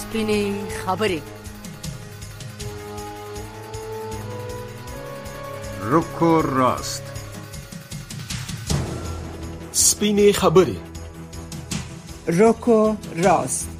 سپینې خبرې. رک و راست. سپینې خبرې. رک و راست.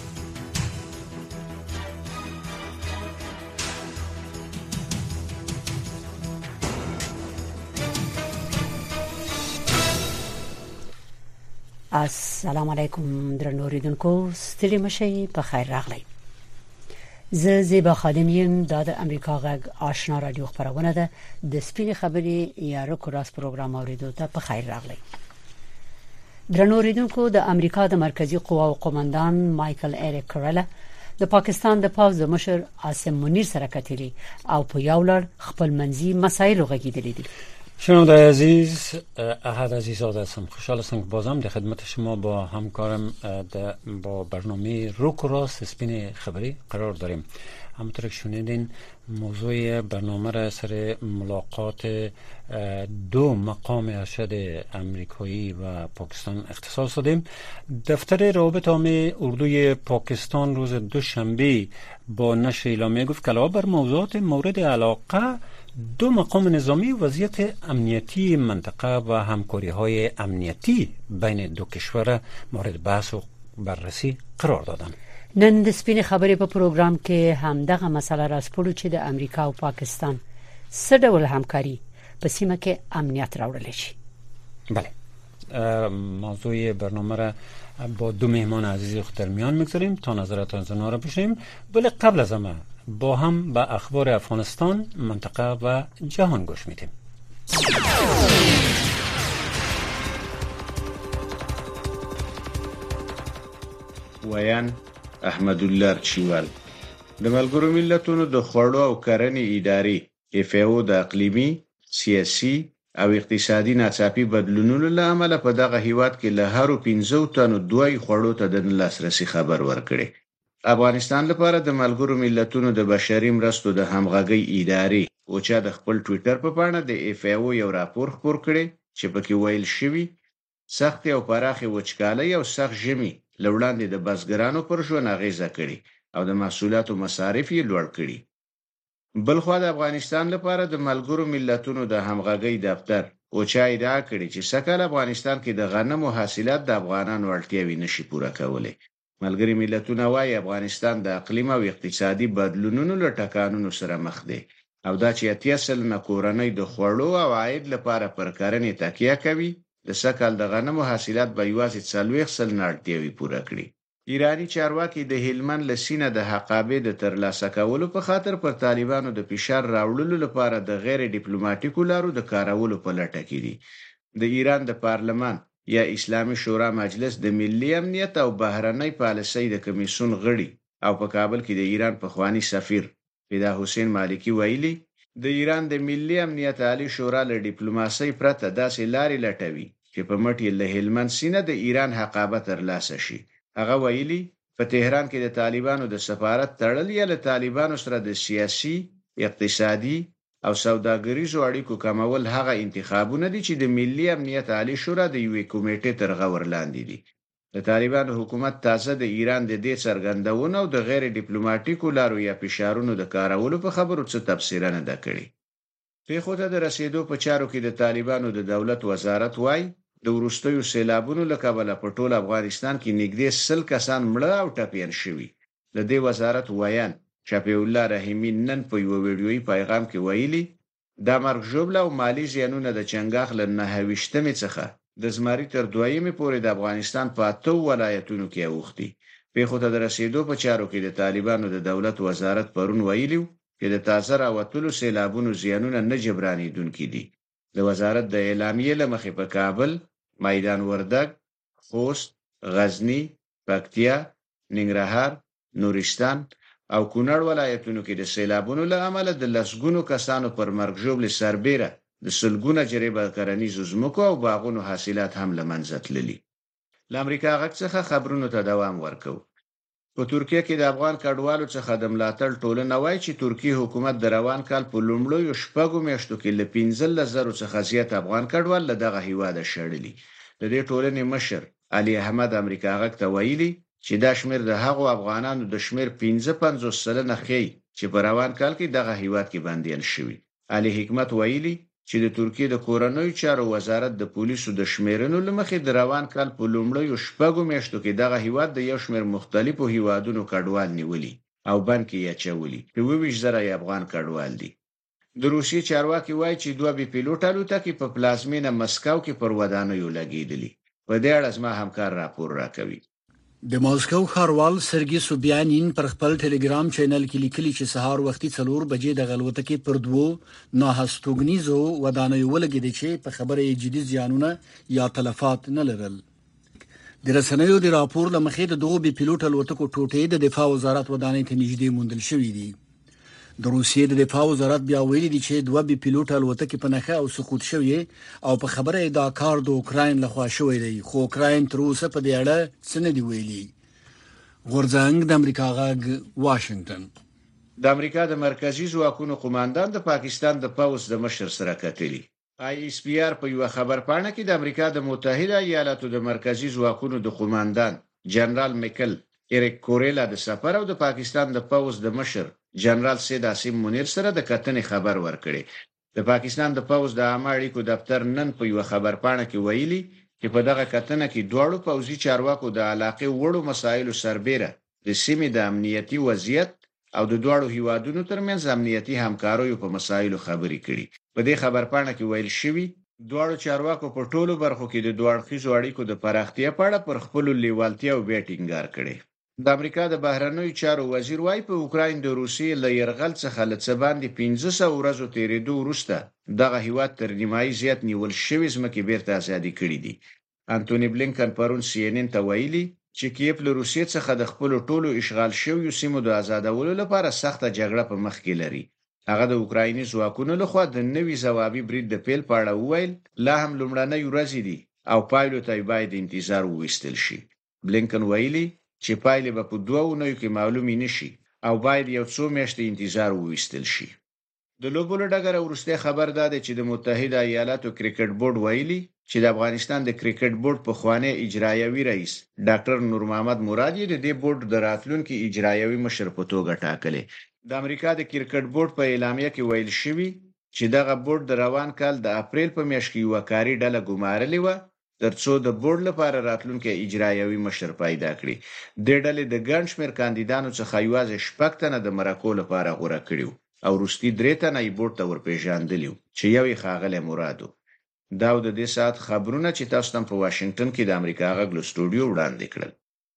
السلام علیکم درنو اوریدونکو، ستړي مشئ، په خیر راغلی. زه زیبا خادم یم. دا د امریکا غږ آشنا رادیو خبرونه ده. د سپینې خبرې یا رک و راست پروګرام اوریدو ته په خیر راغلی. درنو اوریدونکو، د امریکا د مرکزی قواو قومندان مایکل ایریک کورلا د پاکستان د پوځ مشر عاصم منیر سره کتلی او په یو لړ خپل منځي مسایل غږیدلې دي. شنونده‌های عزیز، احد عزیزاده هستم. خوشحال هستم که بازم در خدمت شما با همکارم با برنامه روک و راست سپین خبری قرار داریم. همونطور که شنیدین، موضوع برنامه را سر ملاقات دو مقام ارشد امریکایی و پاکستان اختصاص دادیم. دفتر روابط عامه اردوی پاکستان روز دوشنبه با نشر اعلامیه گفت که علاوه بر موضوعات مورد علاقه، دو مقام نظامی وضعیت امنیتی منطقه و همکاری های امنیتی بین دو کشور مورد بحث و بررسی قرار دادند. نن د سپینې خبرې په پروګرام کې هم دغه مسله راسپړو چې د امریکا او پاکستان څه ډول همکاري په سیمه کې امنیت راوړلی شي. بله، موضوع برنامه را با دو مهمان عزیز خود در میان میگذاریم تا نظرات آنها را بشنویم. ولی قبل از همه با هم به اخبار افغانستان، منطقه و جهان گوش میدیم. ویان احمد الله چیوال د ملګرو ملتونو د خوړو او کرنې ادارې FAO د اقلیمي، سیاسي او اقتصادي ناڅاپي بدلونونو له امله په دغه هیواد کې له هرو 15 تنو دوی خوړو ته د لاسرسي خبر ورکړي. افغانستان لپاره د ملګرو ملتونو د بشري مرستو د همغږي ادارې اوچا د خپل ټوئیټر په پاڼه د FAO یو راپور خپور کړي چې پکې ویل شوی سخت او پراخه وچکالي او سخت ژمي لوړاندې د بزګرانو پر ژوند اغیزه کړي او د محصولاتو مصارف یې لوړ کړي. بلخو د افغانستان لپاره د ملګرو ملتونو د همغږي دفتر اوچا ادعا کړي چې سکهال افغانستان کې د غنمو حاصلات د افغانانو اړتیاوې نشي پوره کولای. ملګری ملتونه وايي افغانستان د اقلیم او اقتصادي بدلونونو له ټکانونو سره مخ دی او دا چې 80% کورنۍ د خوړو او عاید لپاره پر کرنې تکیه کوي. د سکهال د غنمو حاصلات به یوازې 40% اړتیاوې پوره کړي. ایرانی چارواکي د هلمند لسینه د حقابې د ترلاسه کولو په خاطر پر طالبانو د فشار راوړلو لپاره د غیر ډیپلوماټیکو لارو د کارولو په لټه کې دي. د ایران د پارلمان یا اسلامي شورا مجلس د ملي امنیت او بهرنۍ پالیسۍ د کمیسیون غړي او په کابل کې د ایران پخوانی سفیر فدا حسین مالکی ویلي د ایران د ملي امنیت عالی شورا له ډیپلوماسۍ پرته داسې لارې لټوي چې په مټ یې له هلمند سینه د ایران حقابه ترلاسه شي. هغه ویلي په تهران کې د طالبانو د سفارت تړل یا له طالبانو سره د سیاسي، اقتصادي او سوداګریزو اړیکو کمول هغه انتخابونه دي چې د ملي امنیت عالی شورا د یوې کمیټې تر غور لاندې دي. د طالبانو حکومت تازه د ایران د دې څرګندونو او د غیر ډیپلوماټیکو لارو یا فشارونو د کارولو په خبرو څه تفسیر نه ده کړې. پیښو ته د رسیدو په چارو کې د طالبانو د دولت وزارت وايي د وروستیو سیلابونو له کبله په ټول افغانستان کې نږدې 100 کسان مړه او ټپیان شوي. د دې وزارت ویان شفیع الله رحیمی نن په یو ویډیویي پیغام کې ویلي دا مرګ ژوبله او مالی زیانونه د چنګاخ له 9 څخه د زمري تر 2 پورې د افغانستان په 8 ولایتونو کې اوښتي. پیښو ته د رسیدو په چارو کې د طالبانو د دولت وزارت پرون ویلي چې د تازه راوتلو سیلابونو زیانونه نه جبرانېدونکي دي. د وزارت د اعلامیې له مخې په کابل، میدان وردګ، خوست، غزنی، پکتیا، ننګرهار، نورستان او کونړ ولایتونو کې د سیلابونو له امله د لسګونو کسانو پر مرګ ژوبلې سربېره د سلګونه جریبه کرنیزو ځمکو او باغونو حاصلات هم له منځه تللي. له امریکا غږ څخه خبرونو ته دوام ورکوو. په ترکیه کې د افغان کډوالو څخه د ملاتړ ټولنه وایي چې ترکیه حکومت د روان کال په لومړیو 6 میاشتو کې له 15,000 څخه زیات افغان کډوال له دغه هیواده شړلي. د دې ټولنې مشر علي احمد امریکا غږ ته ویلي چې دا شمیر د هغو افغانانو د شمیر 55% خي چې په روان کال کې دغه هیواد کې بندیان شوي. علي حکمت ویلي چې د ترکیه د کورنوي چارو وزارت د پولیسو د شمیرنو لمخې د روان کال په لومړیو شپږو میاشتو کې دغه هیواد د یو شمیر مختلفو هیوادونو کډوال نیولي او بند کې یې اچولي. 22,000 افغان کډوال دي. د روسیې چارواکي وایي چې دوه بي پیلوټ الوتکې په پلازمینه مسکو کې پر ودانیو لګېدلي. په دې اړه زما همکار راپور راکوي. د موسکو ښاروال سرګي سوبیانین پر خپل ټلګرام چینل کې لیکلي چې سهار وختي 4 بجې د غلوتکې پر دوو ناهستوګنیزو ودانیو ولګېدې چې په خبره یې جدي زیانونه یا تلفات نه لرل. د رسنیو د راپور لمخې د دوه بي پیلوټ الوتکو ټوټې د دفاع وزارت ودانۍ ته نږدې موندل شوې دي. د روسیې د دفاع وزارت بیا ویلي دی چې دوه بي پیلوټ الوتکې په نخښه او سقوط شوې او په خبره دا کار د اوکراین لخوا شوی دی، خو اوکراین تر اوسه په دې اړه څه نه دی ویلي. غورځنګ د امریکا غږ واشنگټن. د امریکا د مرکزی ځواکونو قوماندان د پاکستان د پوځ د مشر سره کتلي. ISPR په یو خبر پاڼه کې د امریکا د متحده ایالاتو د مرکزی ځواکونو د قوماندان جنرال میکل ایریک کوریلا د سفر او د پاکستان د پوځ د مشر جنرال سید عاصم منیر سره د کتنې خبر ورکړي. د پاکستان د پوځ د عامه اړیکو دفتر نن په یو خبر پاڼه کې ویلي چې په دغه کتنه کې دواړو پوځي چارواکو د علاقې وړو مسایلو سربېره د سیمې د امنیتي وضعیت او د دواړو هیوادونو ترمنځ امنیتي همکاریو په مسایلو خبرې کړي. په دې خبر پاڼه کې ویل شوی دواړو چارواکو په ټولو برخو کې د دوه اړخیزو اړیکو د پراختیا په اړه پر خپل لیوالتیا او بیټینګار کړي. د امریکا د بهرنیو چارو وزیر وايي په اوکراین د روسیې له یرغل څخه له څه باندې 1500 ورځو تیرېدو وروسته دغه هیواد تر نیمایي زیات نیول شوی ځمکې بیرته ازادي کړې دي. انټونی بلینکن پرون CNN ته ویلي چې کیف له روسیې څخه د خپل ټولو اشغال شویو سیمو د آزادولو لپاره سخته جګړه په مخ کې لري. هغه د اوکرایني ځواکونو لخوا د نوي ځوابي برید د پیل په اړه وویل لا هم لومړنۍ ورځې دي او پایلو ته باید انتظار وویستل شي. بلینکن ویلي چې پایلې به په 2 اونیو کې معلومې نشي او باید یو څو میاشتې انتظار وویستل شي. د لوبو له ډګره وروسته خبر داده چې د متحده ایالاتو کرکټ بورډ ویلي چې د افغانستان د کرکټ بورډ پخوانی اجرایوي رئیس ډاکټر نور محمد مرادي د دې بورډ د راتلونکي اجرایوي مشر په توګه ټاکلې. د امریکا د کرکټ بورډ په اعلامیه کې ویل شوی چې دغه بورډ د روان کال د اپریل په میاشت کې یو کاري ډله ګمارلې و ترڅو د بورډ لپاره راتلونکي اجرایوي مشر پیدا کړي. د ډلې د ګڼ شمېر کاندیدانو څخه یوازې 6 تنه د مرکو لپاره غوړه کړیو او وروستي 3 تنه یې بورډ ته ورپېژاندلیو چې یو یې ښاغلی مرادو. دا د دې ساعت خبرونه چې تاسو ته په واشنگټن کې د امریکا غږ له سټوډیو وړاندې کړل.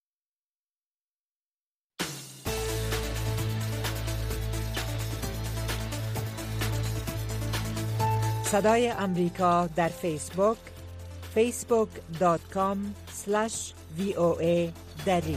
صدای امریکا در فیسبوک facebook.com/VOA دری.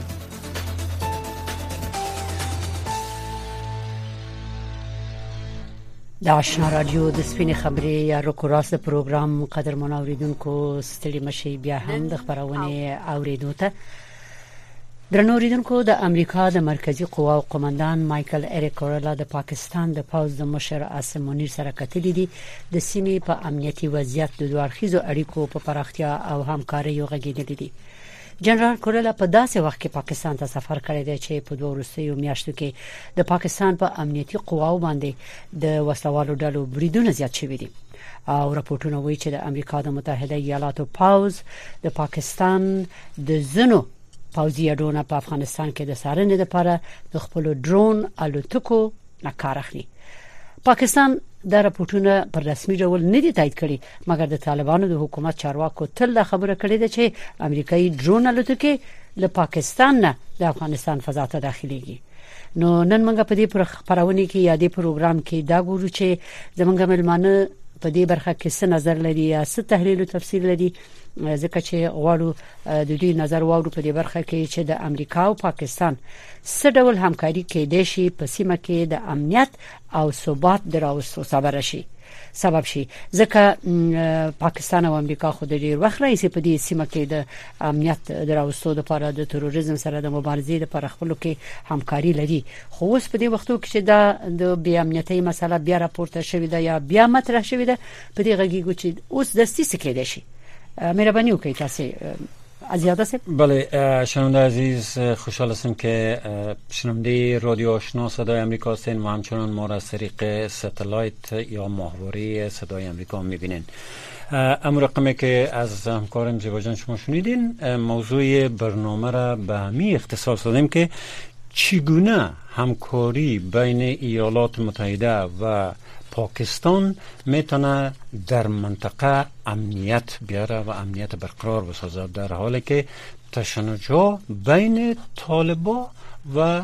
د آشنا رادیو د سپینې خبرې یا روکوراس پروګرام قدرمن اوریدونکو ستړي مشي بیا هم د خبرونه اوریدو ته درنو اوریدونکو د امریکا د مرکزی قوا قومندان مایکل ایریک کوریلا د پاکستان د پوځ د مشر عاصم منیر سره کتلې دي د سیمې په امنیتي وضعیت د دوه اړخیزو اړیکو په پراختیا او همکارۍ غږیدلې دي. جنرال کوریلا په داسې وخت کې پاکستان ته سفر کړی دی چې په دوه وروستیو میاشتو کې د پاکستان په امنیتي قواو باندې د وسلوالو ډلو بریدونه زیات شوي دي او راپورټونه وایي چې د امریکا د متحده ایالاتو پوځ د پاکستان د زنو پوځي اډونه په افغانستان کې د سارنې لپاره د خپل ډرون الوتکو نه کار اخلي. پاکستان دا راپورټونه پر رسمي ډول نه دي تایید کړي مګر د طالبانو د حکومت چارواکو تل دا خبره کړې ده چې امریکایي ډرون الوتکې له پاکستان نه د افغانستان فضا ته داخليږي. نو نن موږ په دې خبرونه کې یا دې پروګرام کې دا ګورو چې زمونږ ملمانه په دې برخه کې څه نظر لري یا څه تحلیل او تفسیر لري ځکه چې غواړو د دې نظر واورو په دې برخه کې چې د امریکا او پاکستان څه ډول همکاري کېدای شي په سیمه کې د امنیت او ثبات دراوستو سبب شي ځکه پاکستان او امریکا خو د ډیر وخت راځي په دې سیمه کې د امنیت دراوستو لپاره د تروریزم سره د مبارزې لپاره خپلو کې همکاري لري. خو اوس په دې وختو کې چې دا د بې امنیتۍ مسله بیا راپورته شوې ده یا بیا مطرح شوې ده په دې غږیږي چې اوس د ستې کېدای شي. مهرباني وکړئ تاسو زیاده سه. بله شنونده عزیز، خوشحال هستم که شنونده رادیو آشنا صدای امریکا هستین و همچنان ما را از طریق ستلایت یا ماهواره صدای امریکا میبینین. اما رقمی که از همکارم زیبا جان شما شنیدین، موضوع برنامه را به همی اختصاص دادیم که چگونه همکاری بین ایالات متحده و پاکستان میتونه در منطقه امنیت بیاره و امنیت برقرار بسازه، در حالی که تشنجات بین طالبان و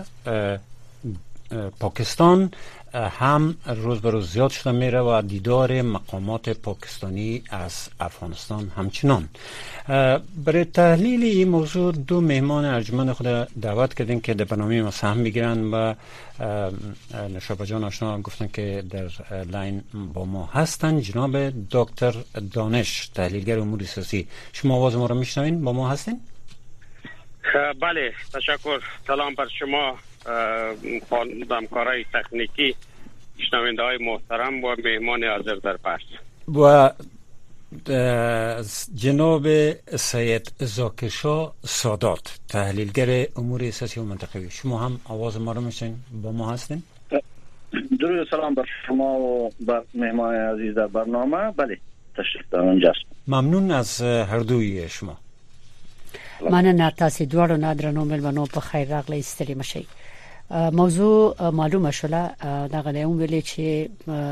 پاکستان هم روز به روز زیاد شده میره و دیدار مقامات پاکستانی از افغانستان همچنان. برای تحلیل این موضوع دو مهمان ارجمند خود دعوت کردیم که در برنامه ما سهم بگیرن و نوشابه جان آشنا گفتن که در لاین با ما هستن. جناب دکتر دانش، تحلیلگر امور سیاسی، شما آواز ما رو میشنوین؟ با ما هستین؟ بله، تشکر. سلام بر شما، همکارای تکنیکی، شنونده های محترم و مهمان حاضر در بحث و جناب سید زاکرشاه سادات، تحلیلگر امور سیاسی و منطقوی، شما هم آواز ما رو میشنین؟ با ما هستین؟ درود سلام بر شما و بر مهمان عزیز در برنامه. بله، تشریف دارم اینجاست. ممنون از هر دوی شما. مننه. تاسو دوړو نادرنو ملمنو په خیر راغلی، ستړي مشي. موضوع معلومه شوله دغه له ویلې چې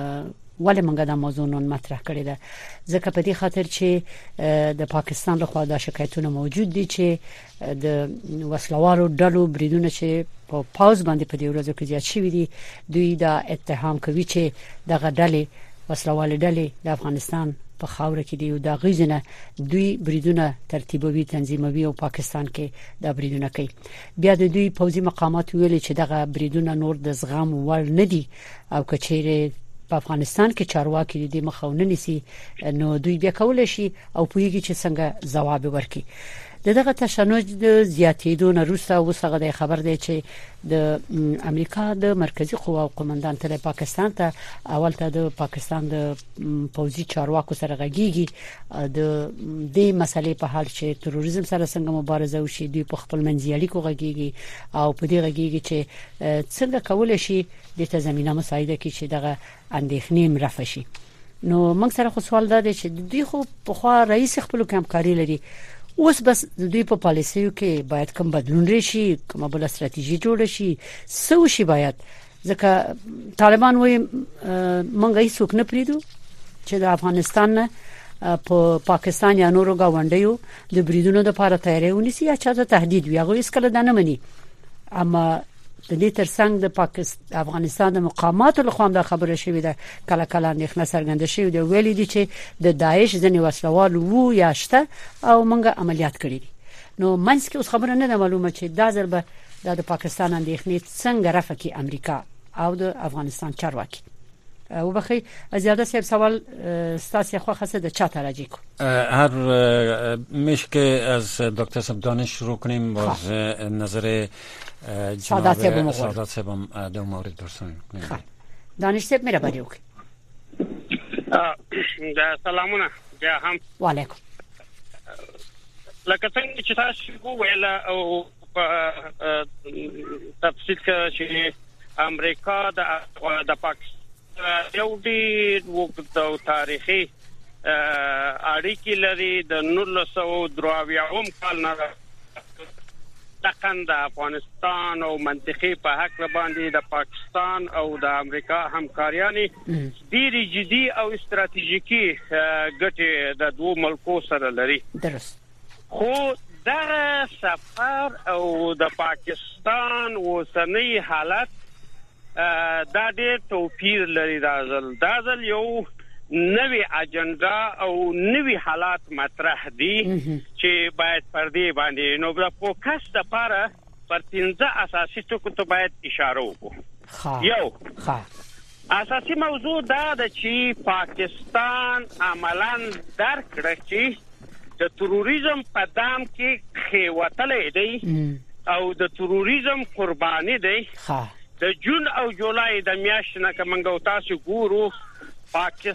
ولې موږ دا موضوع نن مطرح کړی ده، ځکه په دې خاطر چې د پاکستان له خوا دا شکایتونه موجود دي چې د وسلوالو ډلو بریدونه چې په پاوز باندې په دې ورځو کې زیات شوي دي، دوی دا اتهام کوي چې دغه ډلې وسلوال ډلې د افغانستان په خاور کې دی او دا غیزنه دوی بریدونه ترتیبوي، تنظیموي او پاکستان کې دا بریدونه کوي. بیا د دوی پوځي مقامات ویلي چې دغه بریدونه نور د زغم وړ نه دي او کچېره په افغانستان کې چارواکي د مخاونه نسی نو دوی بیا کول شي او پویږي چې څنګه جواب ورکړي. دغه تشنج د زیاتېدو نه وروسته اوسه د خبر دی چې د امریکا د مرکزی قواو قومندان تر پاکستان ته اول ته د پاکستان د پوځي چارواکو سره غږیږي د دې مسلې په حال چې تروریزم سره څنګه مبارزه وشي، دوی په خپل منځي اړیکو غږیږي او په دې غږیږي چې څنګه کول شي د ته زمينه مساعده کې چې دغه اندېښنې مرفه شي. نو موږ سره خو سوال ده چې دوی خو په خوا رئیس خپل کمکاري لري، اوس بس دوی په پالیسیو کې باید کوم بدلون راشي، کومه بل استراتیژي جوړ شي، څه شي باید، ځکه طالبان وایي مونږ هیڅوک نه پریدو چې د افغانستان نه په پاکستان یا نورو گاونډیو د بریدونو لپاره تیاری ونیسي یا چا ته تهدید وي، هغه هیڅ کله نه مني. اما د دې ترڅنګ د پاکستان افغانستان د مقاماتو له خوا د خبره شوې ده، کله کله نه څرګنده شوې ده، ویلي دي چې د داعش ځنې وسلوال وو یا شته او موږ عملیات کړی دي. نو منځ کې اوس خبره نه ده معلومه چې دا ځل به د پاکستان اندېښنې څنګه رفع کړي امریکا او د افغانستان چارواکي. او بخی زیاده سیب سوال ستاسو خو خاصه د چا ترجیح کو هر میشه که از دکتر صاحب دانش شروع کنیم باز نظر جناب سادات صاحب دو مورد درسون. دانش صاحب میره باندې وکي. سلامونه جا هم وعلیکم. لکه څنګه چې تاسو ویل او تفصیل کې امریکا د پاکستان یو ډیر وخت او تاریخي اړیکې لري. د 1983 کال نه د افغانستان او منطقي په حق باندې د پاکستان او د امریکا همکاریانه ډیر جدي او استراتیژیکي ګټې د دوه ملکو سره لري. درست. خو دا سفر او د پاکستان اوسنی حالت دا ډېر توپیر لري. دا ځل یو نوې اجنډا او نوې حالات مطرح دي چې باید پر دې باندې نو د فوکس لپاره پر 15 اساسي ټکو ته باید اشاره وکړو. یو اساسي موضوع دا ده چې پاکستان عملاً درک کړی چې د تروریزم په دام کې خېوتلې دی او د تروریزم قرباني دی. د جون او جولای د میاشتې نه کومه تاسو ګورو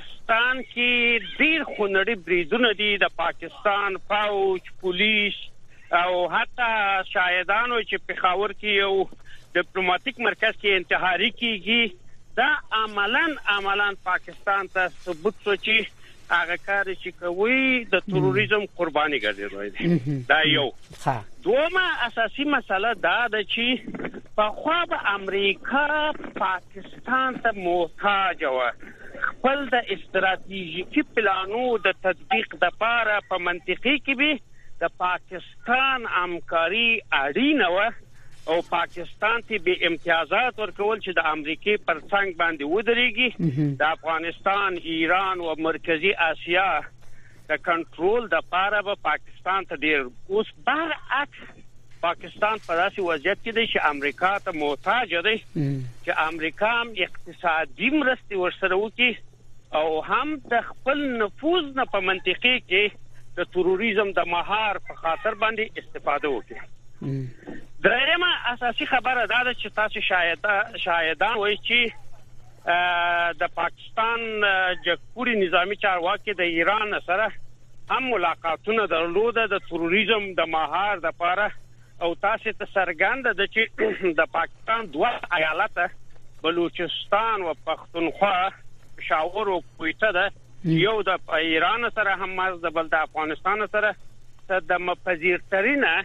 پاکستان کې ډیر خونړي بریدونه دي. د پاکستان فوج، پولیس، او حتی شاهدانو چې پېښور کې یو ډیپلوماټیک مرکز کې انتحاري کیږي دا عملاً پاکستان ته ثبوت سوچي هغه کار چې کوي د تروریزم قرباني ګرځي دا یو دومره اساسي مسله دا ده چې په خوا به امریکا پاکستان ته محتاج و خپل د استراتیژیکي پلانو د تطبیق لپاره په منطقي کې به د پاکستان همکاري اړینه و او پاکستان ته به امتیازات ورکول چې د امریکای پر څنګ باندې ودرېږي د افغانستان ایران او مرکزی اسیا د کنټرول د لپاره به پاکستان ته ډیر اوس برعکس پاکستان په داسې وضعیت کې دی چې امریکا ته محتاج دی چې امریکا هم اقتصادي مرستې ورسره وکړي او هم د خپل نفوذ نه په منطقي کې د تروریزم د مهار په خاطر باندې استفاده وکړي درېمه اساسي خبره دا ده چې تاسو شاهدان وایي چې د پاکستان جګپوري نظامی چارواکي د ایران سره هم ملاقاتونه درلوده د تروریزم د مهار د لپاره او تاسو ته څرګنده ده چې د پاکستان دوه ایالت بلوچستان او پښتونخوا پېښور او کویته ده یو د ایران سره هم مرز بل د افغانستان سره د مپذیرترینه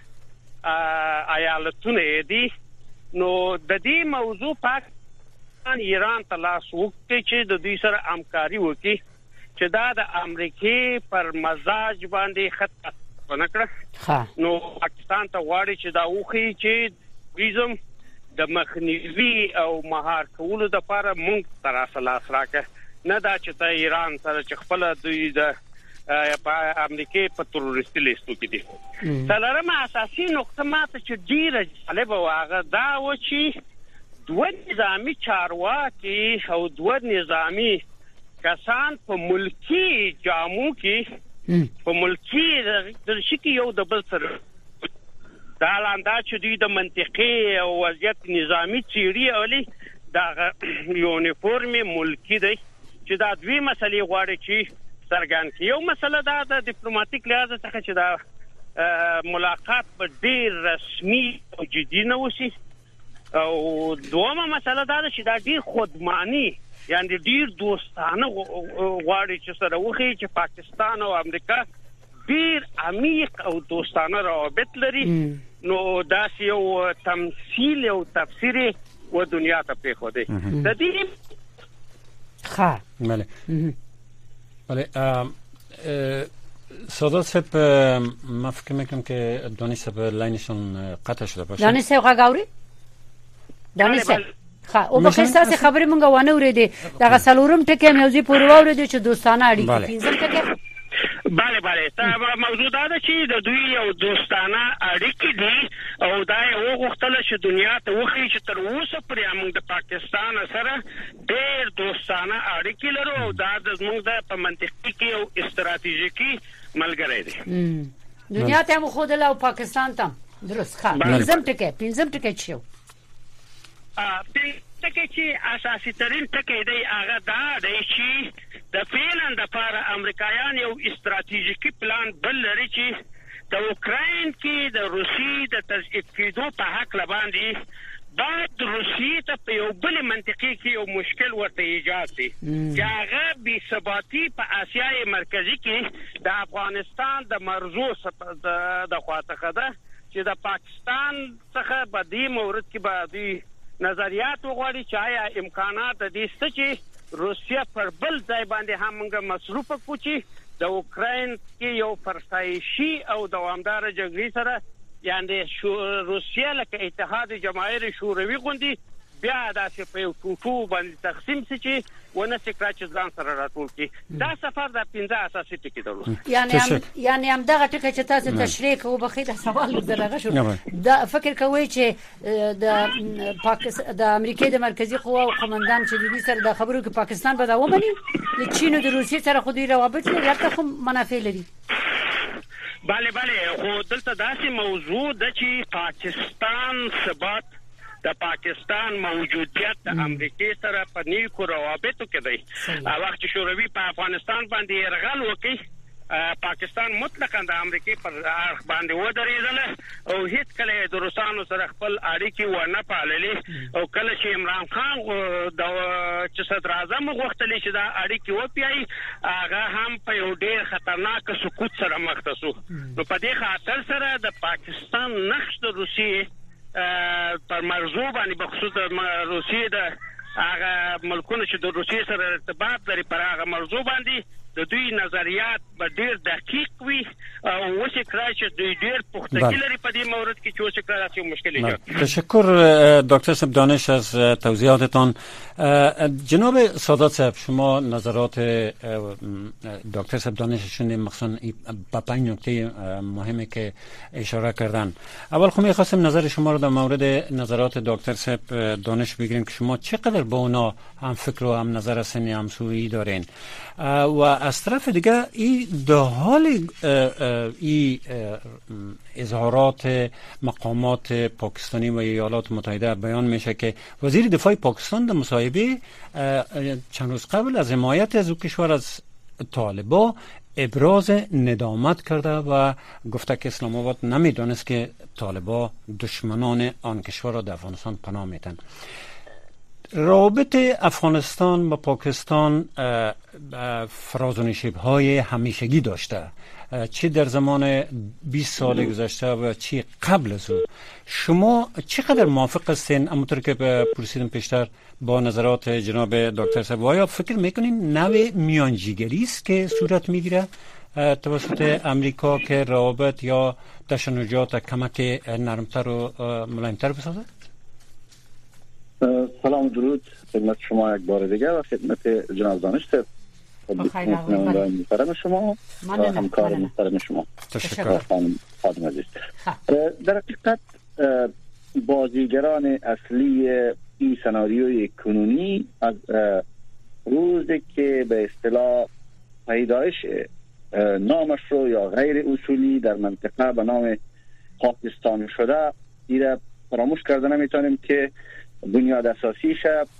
ایالتونه دي نو د دې موضوع پاکستان ایران ته لاس وکړي چې د دوی سره همکاري وکړي چې دا د امریکای پر مزاج باندې خطر ونکړه نو پاکستان ته غواړي چې دا وخی چې تروریزم د مخنیوي او مهار کولو د لپاره موږ تر اصلاح راکړه نه دا چې ته ایران سره چې خپل دوی د په امریکای په تروریستي لیستو کې دي څلورمه اساسي نقطه ماته چې ډیره جالبه واغه دا و چې دوه نظامی چارواکي او دوه نظامی کسان په ملکی جامو کې په ملکی درشي کې یو د بل سره دا لاندې چې دوی د منطقي او وضعیت نظامی چیرې اولی دا یونیفورم ملکی دی چې دا دوی مسلې غواړي چې څرګند کی یو مسله دا د ډیپلوماټیک لحاظ څخه چې دا ملاقات په ډیر رسمي او جدي نه وشي او دومره مسله دا چې دا ډیر خودمانی یعنی ډیر دوستانه غواړي چې سره وخی چې پاکستان او امریکا ډیر عمیق او دوستانه روابط لري نو دا یو تمثيل او تفسیر و دنیا ته په خوده د دې بله سادات صاحب ما فکر میکنم که دانی صاحب لاینشون قطع شده باشه دانی صاحب غاوري دانی صاحب او په خصاصه خبرې مونږ ونه ورېدې دا غسلورم ټکه موضوع پورې وورېدې چې دوستانه اړیکې پینځم ټکه بله دا موضوع دا ده چې د دوی یو دوستانه اړیکې دي او دا یو غوښتل چې دنیا ته وخی چې تر اوسه پرې موږ د پاکستان سره ډېر دوستانه اړیکې لرو او دا زموږ د په منطقي کې یو استراتیژیکي ملګری دی دنیا ته مو خود له پاکستان ته درست ښه پینځم ټکه چې ټکه چې اساسي ترين ټکه دی هغه دا دی چې د فعلن د لپاره امریکایان یو استراتیژیکي پلان بل لري چې د اوکراین کې د روسي د تضعیف کېدو په حق باندې بعد روسي ته په یو بل منطقي کې یو مشکل ورته ایجاد دي چې هغه بي ثباتي په اسیای مرکزی کې د افغانستان د مرزو د خواته ده چې د پاکستان څخه په دې مورد کې به نظریات وغواړي چې آیا امکانات د دې څه چې روسیا پر بل ځای باندې هم موږ مصروف کوچی د اوکراین کې یو فرسایشي او دوامدار جګړې سره یعنی روسیا لکه اتحاد جماهیر شوروي غوندي بیا داسې په یو ټوټو باندې تقسیم شي چې ونه سکرا چې ځان سره راټول کی دا سفر د 15 اساسي ټکی درلود یعنی هم دغه ټکی چې تاسو تشریح کوو بخې د سوال درغه شو دا فکر کوي چې د امریکای د مرکزی قوا او قومندان چې د دې سره د خبرو کې پاکستان به دا ومني د چین او د روسیې سره خو دې روابط لري هغه خو منافع لري بله خو دلته داسې موضوع ده چې پاکستان ثبات د پاکستان موجودیت د امریکای سره په نیکو روابطو کې دی او وخت شوروي په افغانستان باندې يرغل وکړي پاکستان مطلقاً د امریکای پر اړخ باندې ودرېدل او هیڅ کله د روسانو سره خپل اړیکې ونه پاللې او کله چې عمران خان د چې صدر اعظم غوښتل چې دا اړیکې وپیایي هغه هم په یو ډېر خطرناک سقوط سره مخ ته شو. نو په دې خاطر سره د پاکستان نقش د روسیې پر مرزو باندې بخصوص د روسیې د هغه ملکونو چې د روسیې سره ارتباط لري پر هغه مرزو باندې د دوی نظریات به ډیر دقیق وي او وڅ کړای چې دوی ډیر پختګی لري په دې مورد کې چې وڅ کړای چې مشکل ایجاد. تشکر دکتر صاحب دانش از توضیحاتتان. جناب سادات صاحب شما نظرات دکتر صاحب دانششون مخصوصا با 5 نکته مهمی که اشاره کردن. اول خب می‌خواستم نظر شما رو در مورد نظرات دکتر صاحب دانش بگیریم که شما چقدر با اونا هم فکر و هم نظر سنی همسویی دارین و از طرف دیگه این در حال این اظهارات مقامات پاکستانی و ایالات متحده بیان میشه که وزیر دفاع پاکستان در مصاحبه چند روز قبل از حمایت از او کشور از طالبان ابراز ندامت کرده و گفته که اسلام آباد نمیدانست که طالبان دشمنان آن کشور را در افغانستان پناه میدن. رابطه افغانستان با پاکستان فراز و نشیب‌های همیشگی داشته، چه در زمان 20 سال گذشته و چه قبل از او. شما چقدر موافق هستین همونطور که پرسیدم پیشتر با نظرات جناب دکتر صاحب؟ آیا فکر میکنین نوع میانجیگری است که صورت میگیره توسط امریکا که روابط یا تشنجات کمک نرمتر و ملایمتر بسازه؟ سلام و درود خدمت شما یک بار دیگه و خدمت جناب دانش صاحب محترم شما و همکار محترم شما. تشکر خانم عزیز. در حقیقت بازیگران اصلی این سناریوی کنونی از روزی که به اصطلاح پیدایش نامشروع یا غیر اصولی در منطقه به نام پاکستان شده ایره فراموش کرده نمیتونیم که بنیاد اساسیش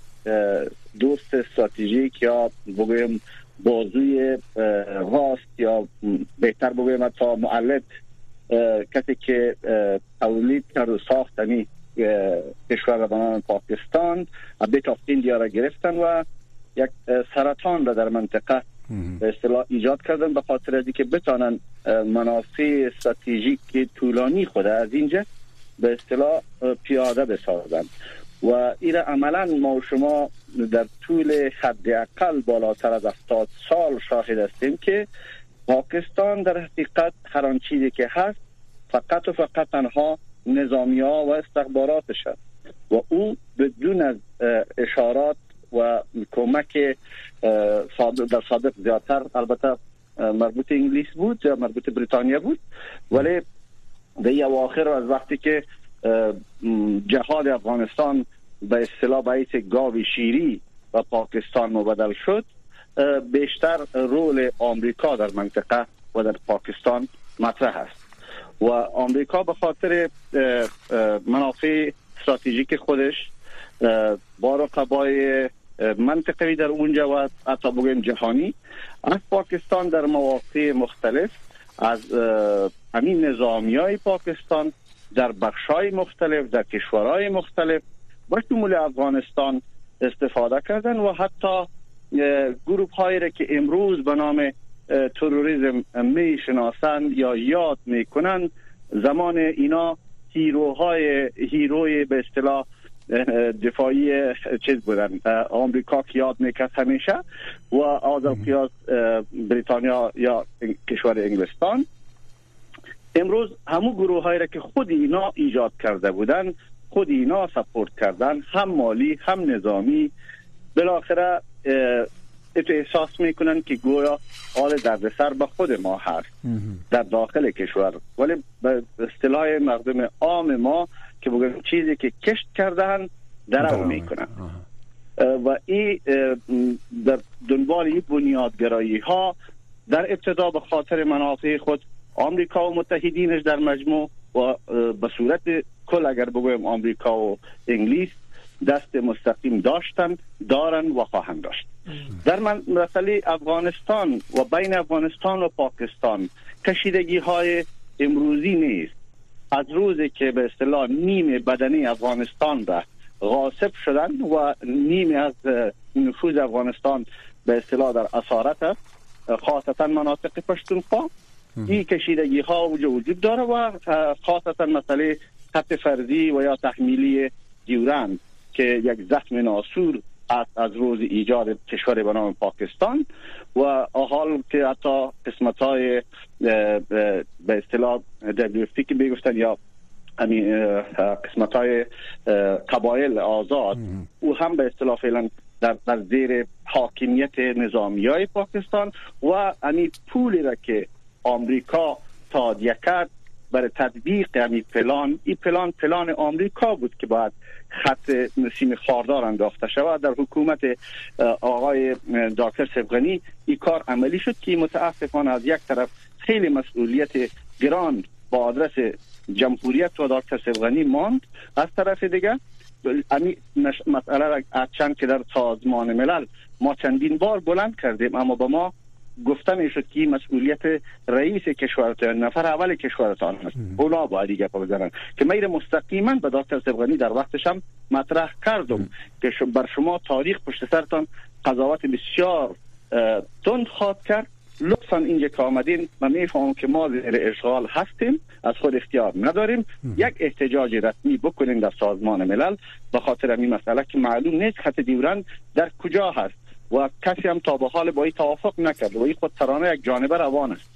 دوست استراتژیک یا بگویم بازوی راست یا بهتر بگویم تا مؤلد کسی که تولید کرد و ساختنی کشور به نام پاکستان بیت آف ایندیا را گرفتن و یک سرطان را در منطقه به اصطلاح ایجاد کردن به خاطر از اینکه بتانن منافع استراتژیک طولانی خود از اینجا به اصطلاح پیاده بسازن و این عملا ما و شما در طول حداقل بالاتر از 70 سال شاهد هستیم که پاکستان در حقیقت هر آن چیزی که هست فقط و فقط تنها نظامی ها و استخباراتش است و او بدون از اشارات و کمک در سابق زیادتر البته مربوط انگلیس بود یا مربوط بریتانیا بود، ولی در اواخر از وقتی که جهاد افغانستان به اصطلاح باعث گاو شیری و پاکستان مبدل شد، بیشتر رول آمریکا در منطقه و در پاکستان مطرح است و آمریکا به خاطر منافع استراتژیک خودش با رقبای منطقه‌ای در اونجا و حتی بگویم جهانی از پاکستان در مواقع مختلف از همین نظامیای پاکستان در بخشای مختلف در کشورهای مختلف با شمول افغانستان استفاده کردن و حتی گروه هایی را که امروز به نام تروریسم می شناسند یا یاد می کنند زمان اینا هیروی به اصطلاح دفاعی چیز بودن آمریکا که یاد میکرد همیشه و آذر قیاس بریتانیا یا کشور انگلستان. امروز همون گروه هایی را که خود اینا ایجاد کرده بودن خود اینا سپورت کردن هم مالی هم نظامی بالاخره احساس میکنن که گویا حال دردسر به خود ما هست در داخل کشور، ولی به اصطلاح مردم عام ما که بگم چیزی که کشت کردن درو میکنن و این در دنبال این بنیادگرایی ها در ابتدا به خاطر منافع خود آمریکا و متحدینش در مجموع و به صورت کل اگر بگویم آمریکا و انگلیس دست مستقیم دارن و خواهند داشت. در مسئله افغانستان و بین افغانستان و پاکستان کشیدگی های امروزی نیست. از روزی که به اصطلاح نیم بدنی افغانستان را غاصب شدن و نیم از نفوذ افغانستان به اصطلاح در اسارت است، خاصتا مناطق پشتونخوا، این کشیدگی ها وجود داره و خاصتا مسئله خط فرضی و یا تحمیلی دیورند که یک زخم ناسور است از روز ایجاد کشور به نام پاکستان و حال که حتی قسمت های به اصطلاح WFP که بگفتن یا قسمت های قبایل آزاد او هم به اصطلاح فعلا در زیر حاکمیت نظامی های پاکستان و امی پولی را که آمریکا تادیه کرد برای تطبیق این پلان آمریکا بود که باید خط نسیم خاردار انداخته شود. در حکومت آقای دکتر سبغنی این کار عملی شد که متاسفانه از یک طرف خیلی مسئولیت گران با آدرس جمهوریت و دکتر سبغنی ماند، از طرف دیگه این مسئله را چند که در سازمان ملل ما چندین بار بلند کردیم اما به ما گفته میشد که مسئولیت رئیس کشورتان، نفر اول کشورتان است، اونا باید دیگه بزنن که من مستقیما به دکتر سبغنی در وقتش هم مطرح کردم که بر شما تاریخ پشت سرتان قضاوت بسیار تند خواهد کرد، لطفا اینجا که آمدین من میفهمم که ما زیر اشغال هستیم، از خود اختیار نداریم، یک احتجاج رسمی بکنین در سازمان ملل به خاطر این مسئله که معلوم نیست خط دیورند در کجا هست و کسی هم تا به حال با این توافق نکرد و این خود ترانه یک جانبه روان است.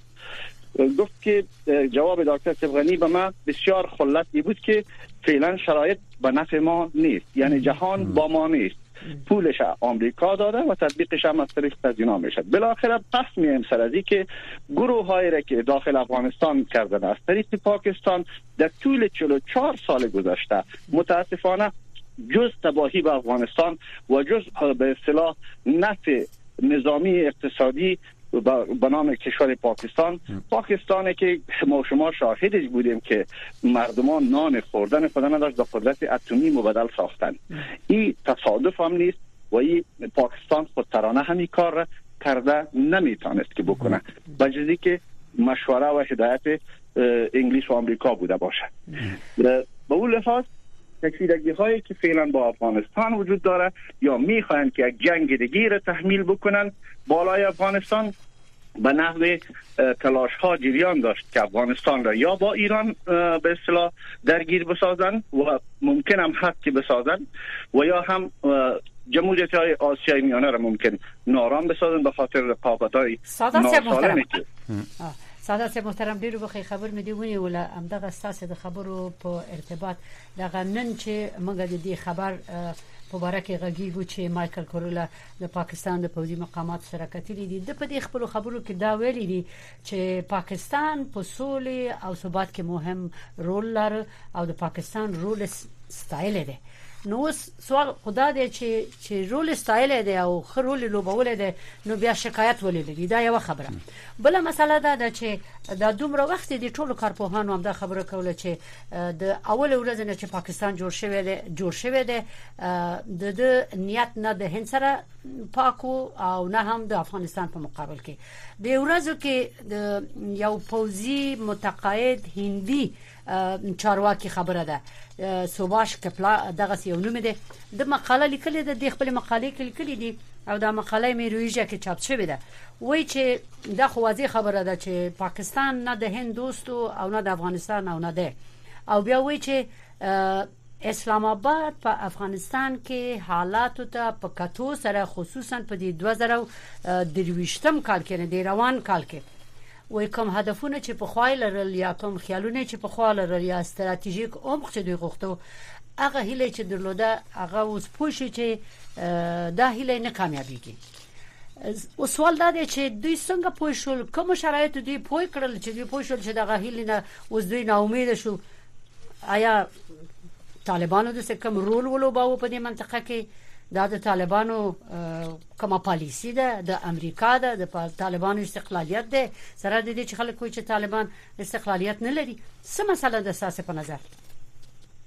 گفت که جواب دکتر سبغنی به من بسیار خلصی بود که فعلا شرایط به نفع ما نیست، یعنی جهان با ما نیست، پولش آمریکا داده و تطبیقش هم از طریق تزیینا میشد. بالاخره پس میایم سر از که گروه هایی را که داخل افغانستان کردن از طریق پاکستان در طول 44 سال گذشته متاسفانه جز تباهی به افغانستان و جز به اصطلاح نفع نظامی اقتصادی به نام کشور پاکستانی که ما شما شاهدش بودیم که مردمان نان خوردن خود نداشت به قدرت اتمی مبدل ساختن. این تصادف هم نیست و این پاکستان خود ترانه همین کار را کرده نمیتونست که بکنه بجزی که مشوره و هدایت انگلیس و آمریکا بوده باشد. به اون لحاظ تکفیرگی هایی که فعلا با افغانستان وجود داره یا میخواهند که یک جنگ دیگه را تحمیل بکنن بالای افغانستان به نحو تلاش ها جریان داشت که افغانستان را یا با ایران به اصطلاح درگیر بسازن و ممکن هم هست که بسازن و یا هم جمهوریت های آسیای میانه را ممکن نارام بسازن به خاطر رقابت های ناسالمی که سادات محترم ډیرو بخې خبر مې دی ونی ولا امدغه ستاسو د خبرو په ارتباط دغه نن چې موږ د دې خبر په باره کې غږیږو چې مایکل کورولا د پاکستان د پوځي مقامات سره کتلې دي د په دې خبرو خبرو کې دا ویلي دي چې پاکستان په سولې او ثبات کې مهم رول لري او د پاکستان رول ستایل دی. نو سوال خدا دې چې رول ستایل دی او خرول لوبول دی نو بیا شکایت ولې لري دا یو خبره. بل مسله دا چې د دومره وخت دي ټولو کارپوهانو هم دا خبره کوله چې د اول ورځ نه چې پاکستان جوړ شوی دی د نیت نه د هند سره پاکو او نه هم د افغانستان په مقابل کې د ورځو کې د یو پوځي متقاعد هندي چارواکي خبره ده سوباش کپلا دغه یو نوم دی د مقاله لیکلې ده د خپل مقاله کې لیکلې دي او دا مقاله مې رويجه کې چاپ شوې ده وایي چې دا خو واضح خبره ده چې پاکستان نه د هند دوستو او نه د افغانستان او نه ده او بیا وایي چې اسلام آباد په افغانستان کې حالات ته په کتو سره خصوصا په 2023 کال کې نه دی روان کال کې وای کوم هدفونه چې په خوای لرل یا کوم خیالونه چې په خوای لرل یا استراتیژیک عمق چې دوی غوښتو هغه هله چې درلوده هغه اوس پوښي چې دا هله نه کامیابیږي. او سوال دا دی چې دوی څنګه پوښول کوم شرایط دوی پوي کړل چې دوی پوښول چې دا هله نه اوس دوی نا امید شو. آیا طالبانو د څه کوم رول ولوباو په دې منطقه کې د طالبانو کومه پالیسی ده د امریکا ده د طالبانو استقلالیت ده سره د دې چې خلک کوی چې طالبان استقلالیت نه لري څه مسله ده اساس په نظر